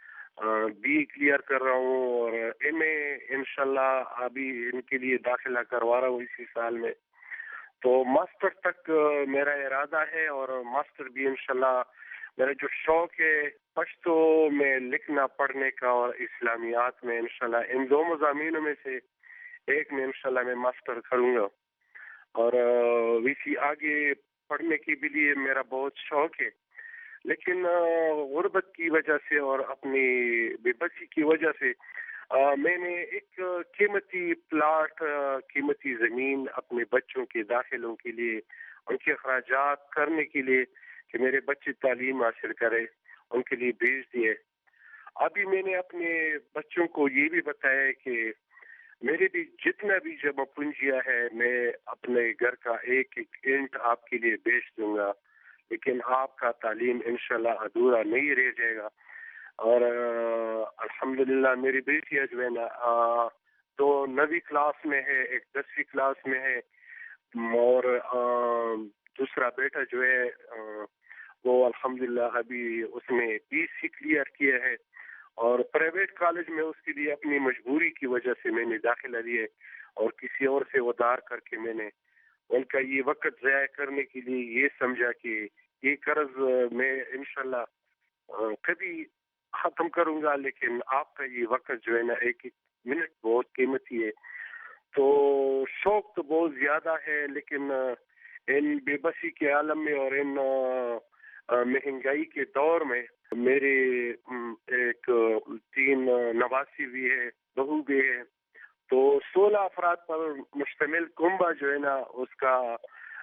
بی کلیئر کر رہا ہوں, اور ایم اے انشاءاللہ ابھی ان کے لیے داخلہ کروا رہا ہوں اسی سال میں. تو ماسٹر تک میرا ارادہ ہے, اور ماسٹر بھی انشاءاللہ میرا جو شوق ہے پشتو میں لکھنا پڑھنے کا اور اسلامیات میں, انشاءاللہ ان 2 مضامینوں میں سے ایک میں انشاءاللہ میں ماسٹر کروں گا. اور ویسی آگے پڑھنے کے بھی لیے میرا بہت شوق ہے, لیکن غربت کی وجہ سے اور اپنی بے بسی کی وجہ سے میں نے ایک قیمتی پلاٹ, قیمتی زمین اپنے بچوں کے داخلوں کے لیے, ان کے اخراجات کرنے کے لیے کہ میرے بچے تعلیم حاصل کرے, ان کے لیے بھیج دیے. ابھی میں نے اپنے بچوں کو یہ بھی بتایا کہ میرے بھی جتنا بھی جمع پونجیاں ہے میں اپنے گھر کا ایک ایک اینٹ آپ کے لیے بیچ دوں گا, لیکن آپ کا تعلیم انشاءاللہ ادھورا نہیں رہ جائے گا. اور الحمدللہ میری بیٹیاں جو ہے نا 2 9ویں کلاس میں ہے, ایک 10ویں کلاس میں ہے, اور دوسرا بیٹا جو ہے وہ الحمدللہ ابھی اس نے BC کلیئر کیا ہے, اور پرائیویٹ کالج میں اس کے لیے اپنی مجبوری کی وجہ سے میں نے داخلہ لیے, اور کسی اور سے ادھار کر کے میں نے ان کا یہ وقت ضائع کرنے کے لیے یہ سمجھا کہ یہ قرض میں انشاءاللہ کبھی ختم کروں گا, لیکن آپ کا یہ وقت جو ہے نا ایک ایک منٹ بہت قیمتی ہے. تو شوق تو بہت زیادہ ہے, لیکن ان بے بسی کے عالم میں اور ان مہنگائی کے دور میں میرے ایک 3 نواسی بھی ہے, بہو بھی ہے, تو 16 افراد پر مشتمل کنبہ جو ہے نا اس کا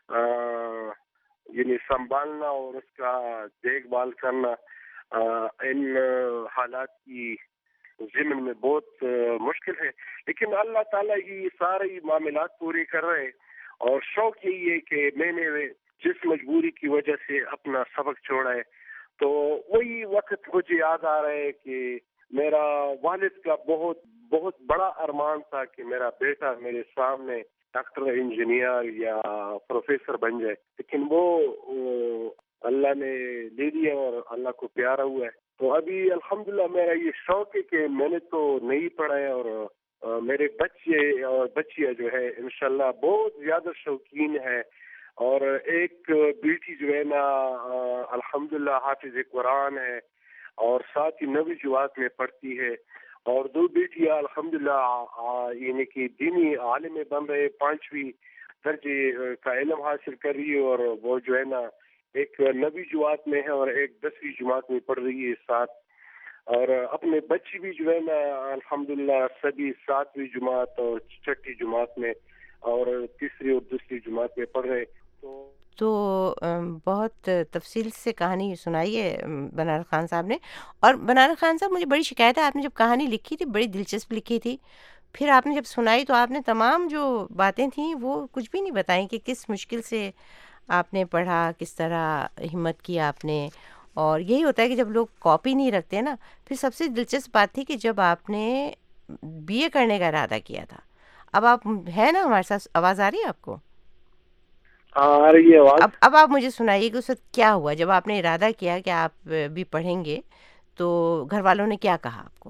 یعنی سنبھالنا اور اس کا دیکھ بھال کرنا ان حالات کی ضمن میں بہت مشکل ہے، لیکن اللہ تعالیٰ یہ سارے معاملات پورے کر رہے ہیں. اور شوق یہی ہے کہ میں نے جس مجبوری کی وجہ سے اپنا سبق چھوڑا ہے، تو وہی وقت مجھے یاد آ رہا ہے کہ میرا والد کا بہت بہت بڑا ارمان تھا کہ میرا بیٹا میرے سامنے ڈاکٹر، انجینئر یا پروفیسر بن جائے، لیکن وہ اللہ نے لے لیا اور اللہ کو پیارا ہوا ہے. تو ابھی الحمدللہ میرا یہ شوق ہے کہ میں نے تو نہیں پڑھا ہے، اور میرے بچے اور بچیاں جو ہے انشاءاللہ بہت زیادہ شوقین ہے. اور ایک بیٹی جو ہے نا الحمدللہ حافظ قرآن ہے اور ساتھ ہی 9ویں جماعت میں پڑھتی ہے، اور 2 بیٹیاں الحمدللہ یعنی کہ دینی عالم بن رہے، 5ویں درجے کا علم حاصل کر رہی ہے، اور وہ جو ہے نا ایک 9ویں جماعت میں ہے اور ایک 10ویں جماعت میں پڑھ رہی ہے ساتھ. اور اپنے بچی بھی جو ہے نا الحمدللہ سبھی 7ویں جماعت اور 6ٹھی جماعت میں اور 3ری اور 2ری جماعت میں پڑھ رہے. تو بہت تفصیل سے کہانی سنائی ہے بنارس خان صاحب نے. اور بنارس خان صاحب مجھے بڑی شکایت ہے، آپ نے جب کہانی لکھی تھی بڑی دلچسپ لکھی تھی، پھر آپ نے جب سنائی تو آپ نے تمام جو باتیں تھیں وہ کچھ بھی نہیں بتائیں کہ کس مشکل سے آپ نے پڑھا، کس طرح ہمت کی آپ نے. اور یہی ہوتا ہے کہ جب لوگ کاپی نہیں رکھتے نا. پھر سب سے دلچسپ بات تھی کہ جب آپ نے بی اے کرنے کا ارادہ کیا تھا، اب آپ ہے نا ہمارے ساتھ، آواز آ رہی ہے آپ کو؟ آ رہی ہے آواز. اب آپ مجھے سنائیے کہ اس وقت کیا ہوا جب آپ نے ارادہ کیا کہ آپ بھی پڑھیں گے، تو گھر والوں نے کیا کہا آپ کو؟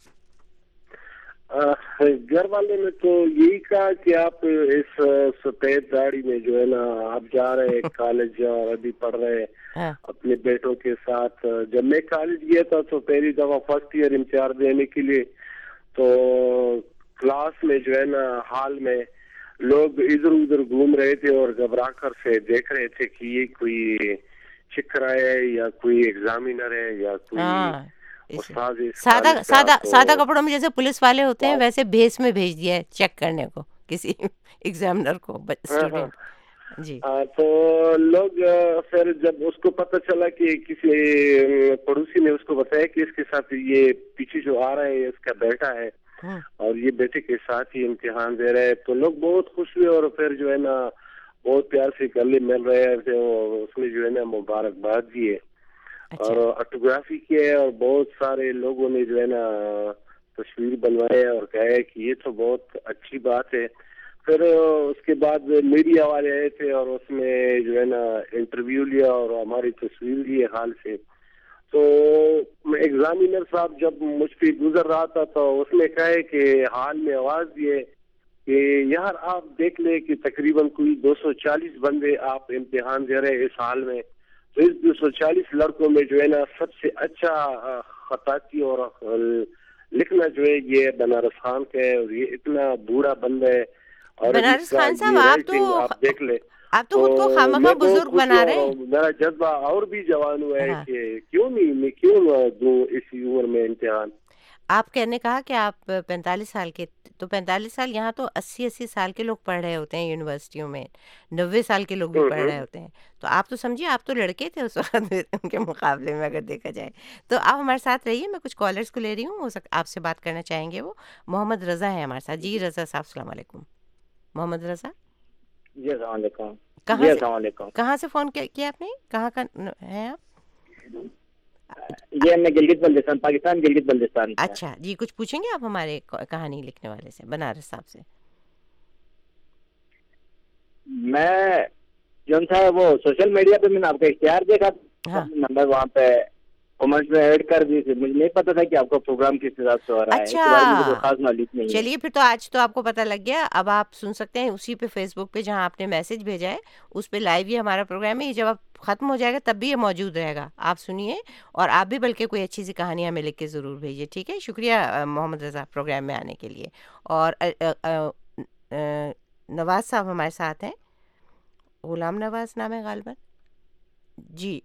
گھر والوں نے تو یہی کہا کہ آپ اس سفید داڑھی میں جو ہے نا آپ جا رہے ہیں کالج اور ابھی پڑھ رہے ہیں اپنے بیٹوں کے ساتھ. جب میں کالج گیا تھا تو پہلی دفعہ فرسٹ ایئر امتحان دینے کے لیے، تو کلاس میں جو ہے نا ہال میں لوگ ادھر ادھر گھوم رہے تھے اور گھبرا کر سے دیکھ رہے تھے کہ یہ کوئی چکرا ہے یا کوئی ایگزامینر ہے یا کوئی سادہ کپڑوں میں جیسے پولیس والے ہوتے ہیں ویسے بھیس میں بھیج دیا ہے چیک کرنے کو کسی ایگزامینر کو اسٹوڈنٹ. جی. تو لوگ پھر جب اس کو پتہ چلا کہ کسی پڑوسی نے اس کو بتایا کہ اس کے ساتھ یہ پیچھے جو آ رہا ہے اس کا بیٹا ہے اور یہ بیٹے کے ساتھ ہی امتحان دے رہے ہیں، تو لوگ بہت خوش ہوئے اور پھر جو ہے نا بہت پیار سے گلے مل رہے تھے. اس میں جو ہے نا مبارکباد دی ہے اور آٹوگرافی کیا ہے، اور بہت سارے لوگوں نے جو ہے نا تصویر بنوائے اور کہا کہ یہ تو بہت اچھی بات ہے. پھر اس کے بعد میڈیا والے آئے تھے اور اس میں جو ہے نا انٹرویو لیا اور ہماری تصویر لی حال سے. تو ایگزامینر صاحب جب مجھ پہ گزر رہا تھا تو اس نے کہا کہ حال میں آواز دیے کہ یار آپ دیکھ لیں کہ تقریباً کوئی 240 بندے آپ امتحان دے رہے اس حال میں، تو اس 240 لڑکوں میں جو ہے نا سب سے اچھا خطاطی اور لکھنا جو ہے یہ بنارس خان کا ہے، اور یہ اتنا بوڑھا بندہ ہے. اور بنارس خان صاحب آپ دیکھ لیں، آپ تو خود کو خامخواہ بزرگ بنا رہے ہیں. میرا جذبہ اور بھی جوان ہوا ہے کہ کیوں دوں اسی عمر میں امتحان. آپ نے کہا کہ آپ 45 سال کے، تو 45 سال یہاں تو 80 سال کے لوگ پڑھ رہے ہوتے ہیں یونیورسٹیوں میں، 90 سال کے لوگ بھی پڑھ رہے ہوتے ہیں. تو آپ تو سمجھیے آپ تو لڑکے تھے اس وقت ان کے مقابلے میں اگر دیکھا جائے. تو آپ ہمارے ساتھ رہیے، میں کچھ کالرز کو لے رہی ہوں، آپ سے بات کرنا چاہیں گے. وہ محمد رضا ہے ہمارے ساتھ. جی رضا صاحب السلام علیکم. محمد رضا جی السلام علیکم. کہاں سے فون کیا آپ نے؟ کہاں کا ہے آپ؟ یہ میں گلگت بلتستان، پاکستان گلگت بلتستان. اچھا جی، کچھ پوچھیں گے آپ ہمارے کہانی لکھنے والے سے، بنارس صاحب سے؟ میں جو تھا وہ سوشل میڈیا پہ میں نے آپ کا اشتہار دیکھا، نمبر وہاں پہ کمنٹس میں ایڈ کر دی تھی. مجھے نہیں پتا تھا کہ آپ کا پروگرام کس حساب سے ہو رہا ہے. اچھا خاص نالج نہیں. چلیے پھر تو آج تو آپ کو پتہ لگ گیا. اب آپ سن سکتے ہیں اسی پہ فیس بک پہ جہاں آپ نے میسج بھیجا ہے اس پہ لائیو ہی ہمارا پروگرام ہے. یہ جب آپ ختم ہو جائے گا تب بھی یہ موجود رہے گا، آپ سنیے. اور آپ بھی بلکہ کوئی اچھی سی کہانی ہمیں لکھ کے ضرور بھیجیے. ٹھیک ہے، شکریہ محمد رضا پروگرام میں آنے کے لیے. اور نواز صاحب ہمارے ساتھ ہیں، غلام نواز نام ہے غالباً. جی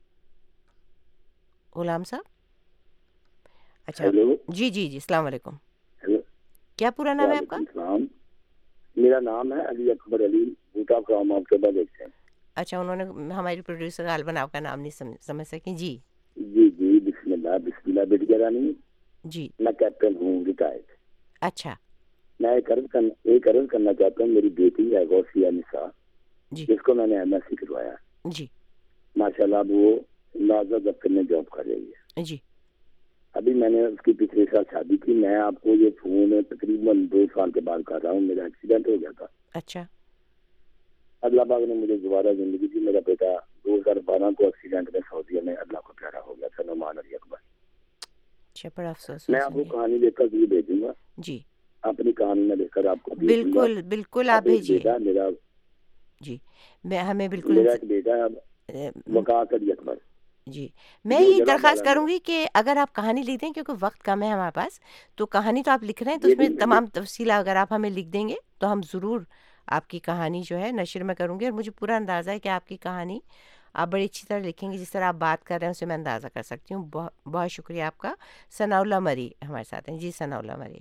غلام صاحب. اچھا جی جی جی السلام علیکم. کیا پورا نام ہے آپ کا؟ میرا نام ہے علی اکبر علی بوٹا فرام آپ کے بدر سے. اچھا انہوں نے ہماری پروڈیوسر غالباً آپ کا نام نہیں سمجھ سکیں. جی جی جی بسم اللہ بیٹی رانی. جی میں کیپٹن ہوں ریٹائرڈ. اچھا میں ایک عرض کرنا چاہتا ہوں. میری بیٹی ہے غوثیہ نساء جس کو میں نے ایم ایس سی کروایا. جی ماشاء اللہ اب وہ نازا دفتر میں جاب کر رہی ہے. جی ابھی میں نے اس کی پچھلے سال شادی کی. میں آپ کو یہ فون تقریباً 2 سال کے بعد کر رہا ہوں. میرا ایکسیڈنٹ ہو گیا تھا. اچھا اللہ پاک نے مجھے دوبارہ زندگی دی. میرا بیٹا 2012 کو ایکسیڈنٹ میں سعودیہ میں اللہ کو پیارا ہو گیا تھا. نعمان علی اکبر. اچھا بڑا افسوس. میں آپ کو کہانی دیکھ کر بھی بھیجوں گا. جی اپنی کہانی میں دیکھ کر آپ کو بالکل بالکل آپ بھیجیے. میرا جی میں ہمیں بالکل میرا ایک بیٹا ہے وقاص علی اکبر. جی میں یہ درخواست کروں گی کہ اگر آپ کہانی لکھ دیں کیونکہ وقت کم ہے ہمارے پاس, تو کہانی تو آپ لکھ رہے ہیں تو اس میں تمام تفصیلات اگر آپ ہمیں لکھ دیں گے تو ہم ضرور آپ کی کہانی جو ہے نشر میں کروں گی. اور مجھے پورا اندازہ ہے کہ آپ کی کہانی آپ بڑی اچھی طرح لکھیں گے. جس طرح آپ بات کر رہے ہیں اسے میں اندازہ کر سکتی ہوں. بہت شکریہ آپ کا. ثناء اللہ مری ہمارے ساتھ ہیں. جی ثناء اللہ مری.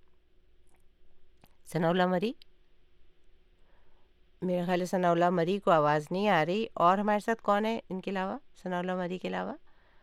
ثناء اللہ مری میرا خیال ہے ثناء اللہ مری کو آواز نہیں آ رہی. اور ہمارے ساتھ کون ہے ان کے علاوہ؟ ثناء اللہ مری کے علاوہ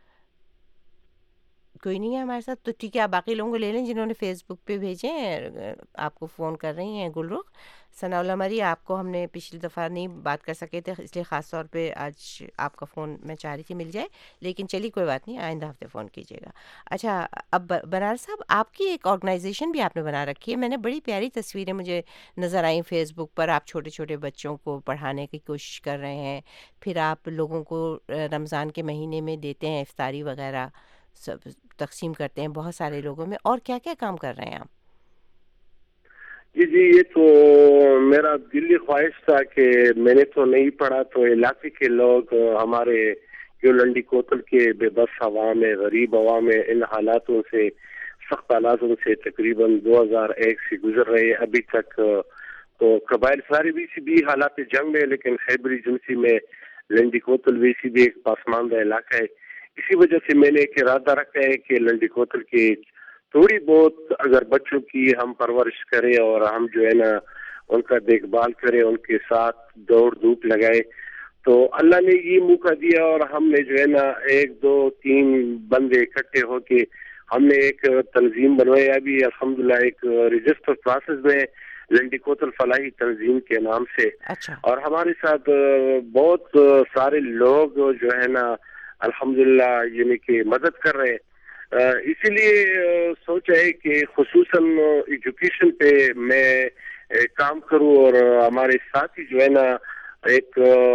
کوئی نہیں ہے ہمارے ساتھ. تو ٹھیک ہے آپ باقی لوگوں کو لے لیں جنہوں نے فیس بک پہ بھیجے ہیں. آپ کو فون کر رہی ہیں گلرخ. ثناء اللہ مری آپ کو ہم نے پچھلی دفعہ نہیں بات کر سکے تھے اس لیے خاص طور پہ آج آپ کا فون میں چاہ رہی تھی مل جائے, لیکن چلیے کوئی بات نہیں آئندہ ہفتے فون کیجیے گا. اچھا اب بنارس صاحب آپ کی ایک آرگنائزیشن بھی آپ نے بنا رکھی ہے. میں نے بڑی پیاری تصویریں مجھے نظر آئیں فیس بک پر. آپ چھوٹے چھوٹے بچوں کو پڑھانے کی کوشش کر رہے ہیں, پھر آپ لوگوں کو رمضان کے مہینے میں دیتے ہیں افطاری وغیرہ سب تقسیم کرتے ہیں بہت سارے لوگوں میں. اور کیا کیا کام کر رہے ہیں آپ؟ جی یہ تو میرا دلی خواہش تھا کہ میں نے تو نہیں پڑھا تو علاقے کے لوگ ہمارے جو لنڈی کوتل کے بے بس عوام ہے, غریب عوام ہے, ان حالاتوں سے سخت حالاتوں سے تقریباً 2001 سے گزر رہے ہیں ابھی تک. تو قبائل سارے بھی حالات جنگ میں, لیکن خیبر ایجنسی میں لنڈی کوتل ویسی بھی ایک پسماندہ علاقہ ہے. اسی وجہ سے میں نے ایک ارادہ رکھا ہے کہ لنڈی کوتل کے تھوڑی بہت اگر بچوں کی ہم پرورش کریں اور ہم جو ہے نا ان کا دیکھ بھال کریں, ان کے ساتھ دوڑ دھوپ لگائے, تو اللہ نے یہ موقع دیا. اور ہم نے جو ہے نا 1 2 3 بندے اکٹھے ہو کے ہم نے ایک تنظیم بنوائی. ابھی الحمدللہ ایک رجسٹر پروسیس میں لنڈی کوتل فلاحی تنظیم کے نام سے. اور ہمارے ساتھ بہت سارے لوگ جو ہے نا الحمدللہ یعنی کہ مدد کر رہے ہیں. اسی لیے سوچا ہے کہ خصوصاً ایجوکیشن پہ میں کام کروں. اور ہمارے ساتھی جو ہے نا ایک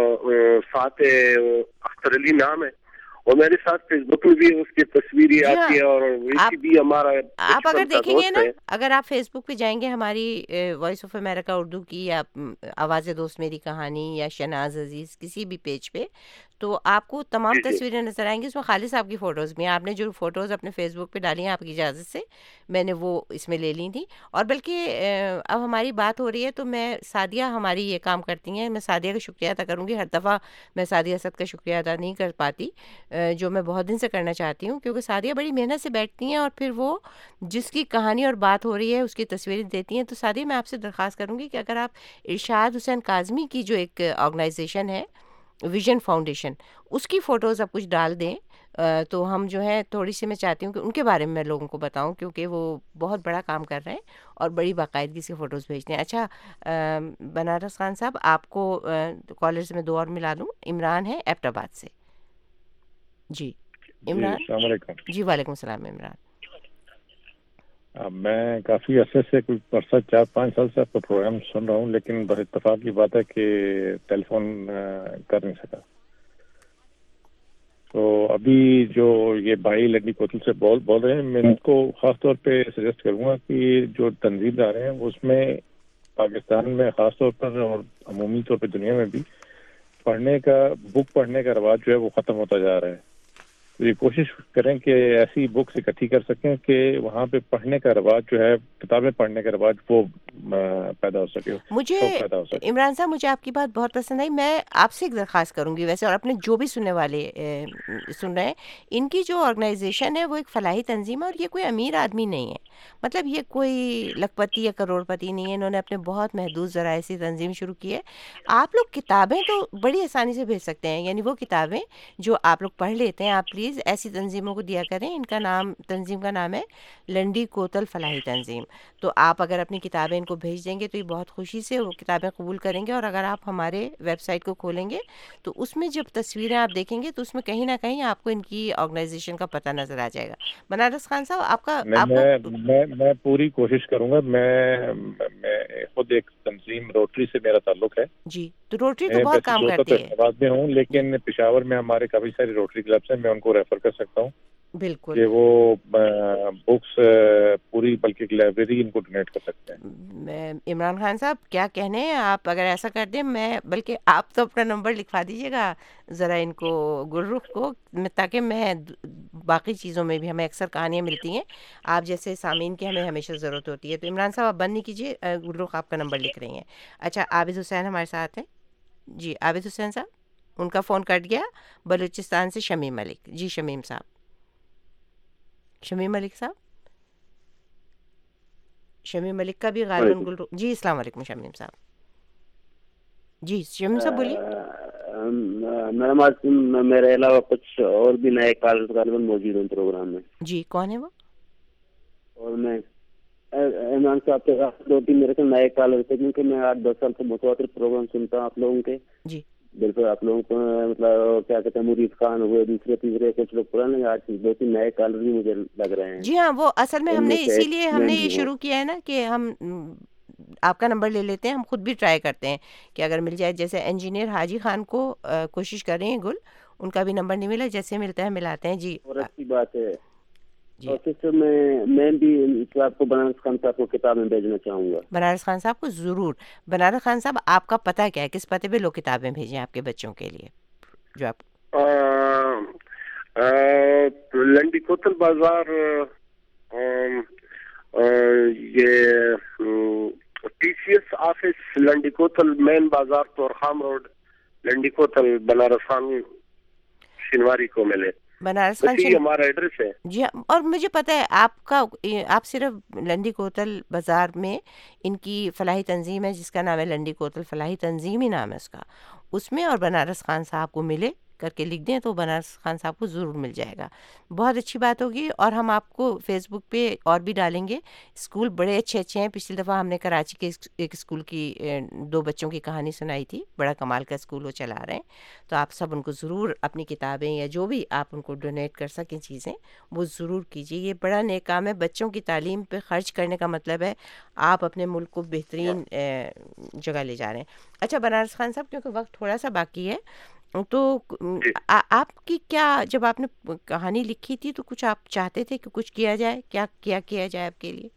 فاتح اختر علی نام ہے, اور میرے ساتھ فیس بک میں بھی اس کی تصویریں آتی ہے, اور ویسی بھی ہمارا آپ اگر دیکھیں گے نا, اگر آپ فیس بک پہ جائیں گے ہماری وائس آف امریکہ اردو کی یا آواز دوست میری کہانی یا شہناز عزیز کسی بھی پیج پہ, تو آپ کو تمام تصویریں نظر آئیں گی. اس میں خالص آپ کی فوٹوز بھی ہیں. آپ نے جو فوٹوز اپنے فیس بک پہ ڈالی ہیں آپ کی اجازت سے میں نے وہ اس میں لے لی تھی. اور بلکہ اب ہماری بات ہو رہی ہے تو میں سعدیہ ہماری یہ کام کرتی ہیں, میں سعدیہ کا شکریہ ادا کروں گی. ہر دفعہ میں سعدیہ اسد کا شکریہ ادا نہیں کر پاتی جو میں بہت دن سے کرنا چاہتی ہوں, کیونکہ سعدیہ بڑی محنت سے بیٹھتی ہیں اور پھر وہ جس کی کہانی اور بات ہو رہی ہے اس کی تصویریں دیتی ہیں. تو سعدیہ میں آپ سے درخواست کروں گی کہ اگر آپ ارشاد حسین کاظمی کی جو ایک آرگنائزیشن ہے ویژن فاؤنڈیشن, اس کی فوٹوز آپ کچھ ڈال دیں تو ہم جو ہے تھوڑی سی میں چاہتی ہوں کہ ان کے بارے میں لوگوں کو بتاؤں, کیونکہ وہ بہت بڑا کام کر رہے ہیں اور بڑی باقاعدگی سے فوٹوز بھیجتے ہیں. اچھا بنارس خان صاحب آپ کو کالرز میں 2 اور ملا لوں. عمران ہے ایبٹ آباد سے. جی عمران. السلام علیکم. جی وعلیکم السلام عمران. میں کافی عرصے سے کوئی 4-5 سال سے آپ کا پروگرام سن رہا ہوں, لیکن بس اتفاق کی بات ہے کہ ٹیلی فون کر نہیں سکا. تو ابھی جو یہ بھائی لنڈی کوتل سے بول رہے ہیں, میں ان کو خاص طور پہ سجیسٹ کروں گا کہ جو تنظیم دار ہیں اس میں پاکستان میں خاص طور پر اور عمومی طور پہ دنیا میں بھی بک پڑھنے کا رواج جو ہے وہ ختم ہوتا جا رہا ہے. تو یہ کوشش کریں کہ ایسی بکس اکٹھی کر سکیں کہ وہاں پہ پڑھنے کا رواج جو ہے، کتابیں پڑھنے کا رواج وہ پیدا ہو سکے. مجھے عمران صاحب مجھے آپ کی بات بہت پسند آئی. میں آپ سے ایک درخواست کروں گی ویسے، اور اپنے جو بھی سننے والے سن رہے ہیں، ان کی جو آرگنائزیشن ہے وہ ایک فلاحی تنظیم ہے، اور یہ کوئی امیر آدمی نہیں ہے، مطلب یہ کوئی لکھپتی یا کروڑ پتی نہیں ہے. انہوں نے اپنے بہت محدود ذرائع سے تنظیم شروع کی ہے. آپ لوگ کتابیں تو بڑی آسانی سے بھیج سکتے ہیں، یعنی وہ کتابیں جو آپ لوگ پڑھ لیتے ہیں آپ پلیز ایسی تنظیموں کو دیا کریں. ان کا نام، تنظیم کا نام ہے لنڈی کوتل فلاحی تنظیم. تو آپ اگر اپنی کتابیں ان کو بھیج دیں گے تو یہ بہت خوشی سے وہ کتابیں قبول کریں گے. اور اگر آپ ہمارے ویب سائٹ کو کھولیں گے تو اس میں جب تصویریں آپ دیکھیں گے تو اس میں کہیں نہ کہیں آپ کو ان کی آرگنائزیشن کا پتہ نظر آ جائے گا. بنارس خان صاحب آپ کا میں پوری کوشش کروں گا. میں خود ایک تنظیم روٹری سے میرا تعلق ہے. جی، تو روٹری تو بہت کام کرتی ہے. میں ہوں، لیکن پشاور میں ہمارے کافی ساری روٹری کلبس ہیں، میں ان کو ریفر کر سکتا ہوں. بالکل، کہ وہ بکس پوری بلکہ لائبریری ان کو ڈونیٹ کر سکتے ہیں. عمران خان صاحب کیا کہنے ہیں آپ، اگر ایسا کر دیں، میں بلکہ آپ تو اپنا نمبر لکھوا دیجیے گا ذرا ان کو، گلرخ کو، تاکہ میں باقی چیزوں میں بھی، ہمیں اکثر کہانیاں ملتی ہیں آپ جیسے سامعین کی ہمیں ہمیشہ ضرورت ہوتی ہے. تو عمران صاحب آپ بند نہیں کیجیے، گلرخ آپ کا نمبر لکھ رہی ہیں. اچھا، عابد حسین ہمارے ساتھ ہیں. جی عابد حسین صاحب، ان کا فون کٹ گیا. بلوچستان سے شمیم ملک. جی شمیم صاحب، شمیم ملک صاحب، شمیم ملک کا بھی غالباً گلرخ. جی السلام علیکم شمیم صاحب. جی شمیم صاحب بولیے. میڈم آج میرے علاوہ کچھ اور بھی نئے کالر غالباً موجود ہیں پروگرام میں. جی کون ہے وہ؟ اور میں عمران صاحب کے ساتھ 2-3 میرے سے نئے کالر تھے، کیونکہ میں 8-10 سال سے متواتر پروگرام سنتا ہوں آپ لوگوں کے. جی بالکل، آپ لوگوں کو مطلب کیا کہتے ہیں، مرید خان ہوئے، دوسرے تیسرے کچھ لوگ پرانے، آج 2-3 نئے کالر بھی مجھے لگ رہے ہیں. جی ہاں، وہ اصل میں ہم نے اسی لیے ہم نے یہ شروع کیا ہے نا کہ ہم آپ کا نمبر لے لیتے ہیں. ہم خود بھی ٹرائی کرتے ہیں کہ اگر مل جائے. جیسے انجینئر حاجی خان کو کوشش کر رہے ہیں گل، ان کا بھی نمبر نہیں ملا، جیسے ملتا ہے ملاتے ہیں. جی اور اچھی بات ہے. اور سسٹر میں بھی آپ کو بنارس خان صاحب کو کتابیں بھیجنا چاہوں گا. بنارس خان صاحب کو ضرور. بنارس خان صاحب آپ کا پتہ کیا ہے، کس پتے پہ لوگ کتابیں بھیجیں آپ کے بچوں کے لیے جو آپ؟ لنڈی کوتل بازار، یہ T C S office Landi Kotal main بازار، تورخام روڈ، لنڈی کوتل، بنارس خان شنواری کو ملے. بنارس خان ہمارا ایڈریس ہے. جی، اور مجھے پتہ ہے آپ صرف لنڈی کوتل بازار میں ان کی فلاحی تنظیم ہے جس کا نام ہے لنڈی کوتل فلاحی تنظیم ہی نام ہے اس میں، اور بنارس خان صاحب کو ملے کر کے لکھ دیں تو بنارس خان صاحب کو ضرور مل جائے گا. بہت اچھی بات ہوگی. اور ہم آپ کو فیس بک پہ اور بھی ڈالیں گے. اسکول بڑے اچھے اچھے ہیں. پچھلی دفعہ ہم نے کراچی کے ایک اسکول کی 2 بچوں کی کہانی سنائی تھی. بڑا کمال کا اسکول وہ چلا رہے ہیں. تو آپ سب ان کو ضرور اپنی کتابیں یا جو بھی آپ ان کو ڈونیٹ کر سکیں چیزیں وہ ضرور کیجیے. یہ بڑا نیک کام ہے. بچوں کی تعلیم پہ خرچ کرنے کا مطلب ہے آپ اپنے ملک کو بہترین جگہ لے جا رہے ہیں. اچھا بنارس خان صاحب، کیونکہ وقت تھوڑا سا باقی ہے، تو آپ کی کیا، جب آپ نے کہانی لکھی تھی تو کچھ آپ چاہتے تھے کہ کچھ کیا جائے، کیا جائے آپ کے لیے؟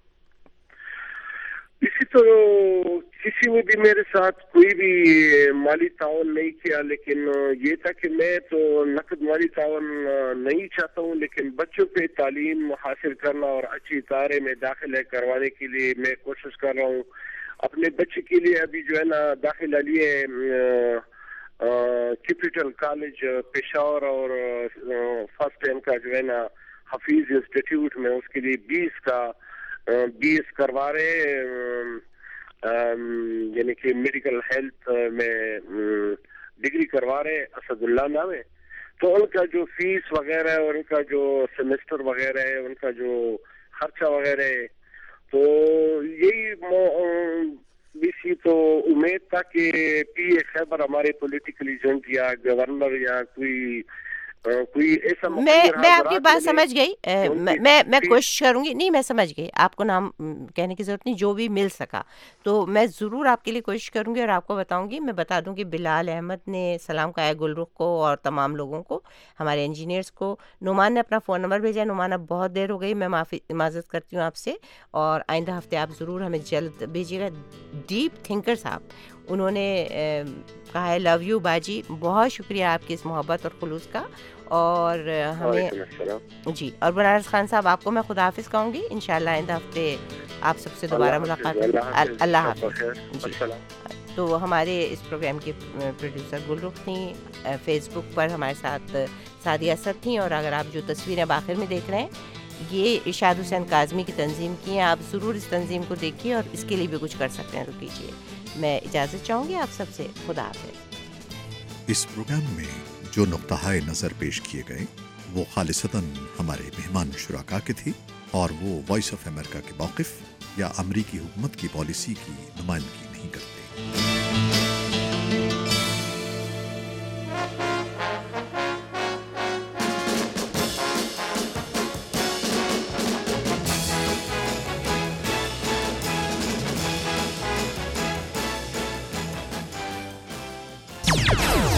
اسی طرح کسی نے بھی میرے ساتھ کوئی بھی مالی تعاون نہیں کیا، لیکن یہ تھا کہ میں تو نقد مالی تعاون نہیں چاہتا ہوں، لیکن بچوں پہ تعلیم حاصل کرنا اور اچھی ادارے میں داخلہ کروانے کے لیے میں کوشش کر رہا ہوں. اپنے بچے کے لیے ابھی جو ہے نا داخلہ لیے کیپٹل کالج پشاور، اور فرسٹ ٹائم کا جو ہے نا حفیظ انسٹیٹیوٹ میں اس کے لیے 20 کروا رہے، یعنی کہ میڈیکل ہیلتھ میں ڈگری کروا رہے. اسد اللہ نام ہے. تو ان کا جو فیس وغیرہ ہے اور ان کا جو سیمسٹر وغیرہ ہے، ان کا جو خرچہ وغیرہ ہے، تو یہی اسی تو امید تھا کہ پی اے خیبر ہمارے پولیٹیکل ایجنٹ یا گورنر یا کوئی ایسا، میں آپ کی بات سمجھ گئی. میں کوشش کروں گی. نہیں، میں سمجھ گئی. آپ کو نام کہنے کی ضرورت نہیں، جو بھی مل سکا تو میں ضرور آپ کے لیے کوشش کروں گی اور آپ کو بتاؤں گی. میں بتا دوں کہ بلال احمد نے سلام کہا ہے گلرخ کو اور تمام لوگوں کو، ہمارے انجینئرس کو. نعمان نے اپنا فون نمبر بھیجا. نعمان اب بہت دیر ہو گئی، میں معذرت کرتی ہوں آپ سے، اور آئندہ ہفتے آپ ضرور ہمیں جلد بھیجیے گا. ڈیپ تھنکر صاحب، انہوں نے کہا ہے لو یو باجی. بہت شکریہ آپ کی اس محبت اور خلوص کا. اور ہمیں جی اور بنارس خان صاحب آپ کو میں خدا حافظ کہوں گی. انشاءاللہ آئندہ ہفتے آپ سب سے دوبارہ ملاقات ہوگی. اللہ حافظ. جی تو ہمارے اس پروگرام کی پروڈیوسر گلرخ تھیں. فیس بک پر ہمارے ساتھ سعدیہ اسد تھیں. اور اگر آپ جو تصویریں باخر میں دیکھ رہے ہیں یہ ارشاد حسین کاظمی کی تنظیم کی ہیں. آپ ضرور اس تنظیم کو دیکھیے اور اس کے لیے بھی کچھ کر سکتے ہیں تو کیجیے. میں اجازت چاہوں گی آپ سب سے. خدا حافظ. اس پروگرام میں جو نقطۂ نظر پیش کیے گئے وہ خالصتاً ہمارے مہمان شرکا کے تھی اور وہ وائس آف امریکہ کے موقف یا امریکی حکومت کی پالیسی کی نمائندگی نہیں کرتے.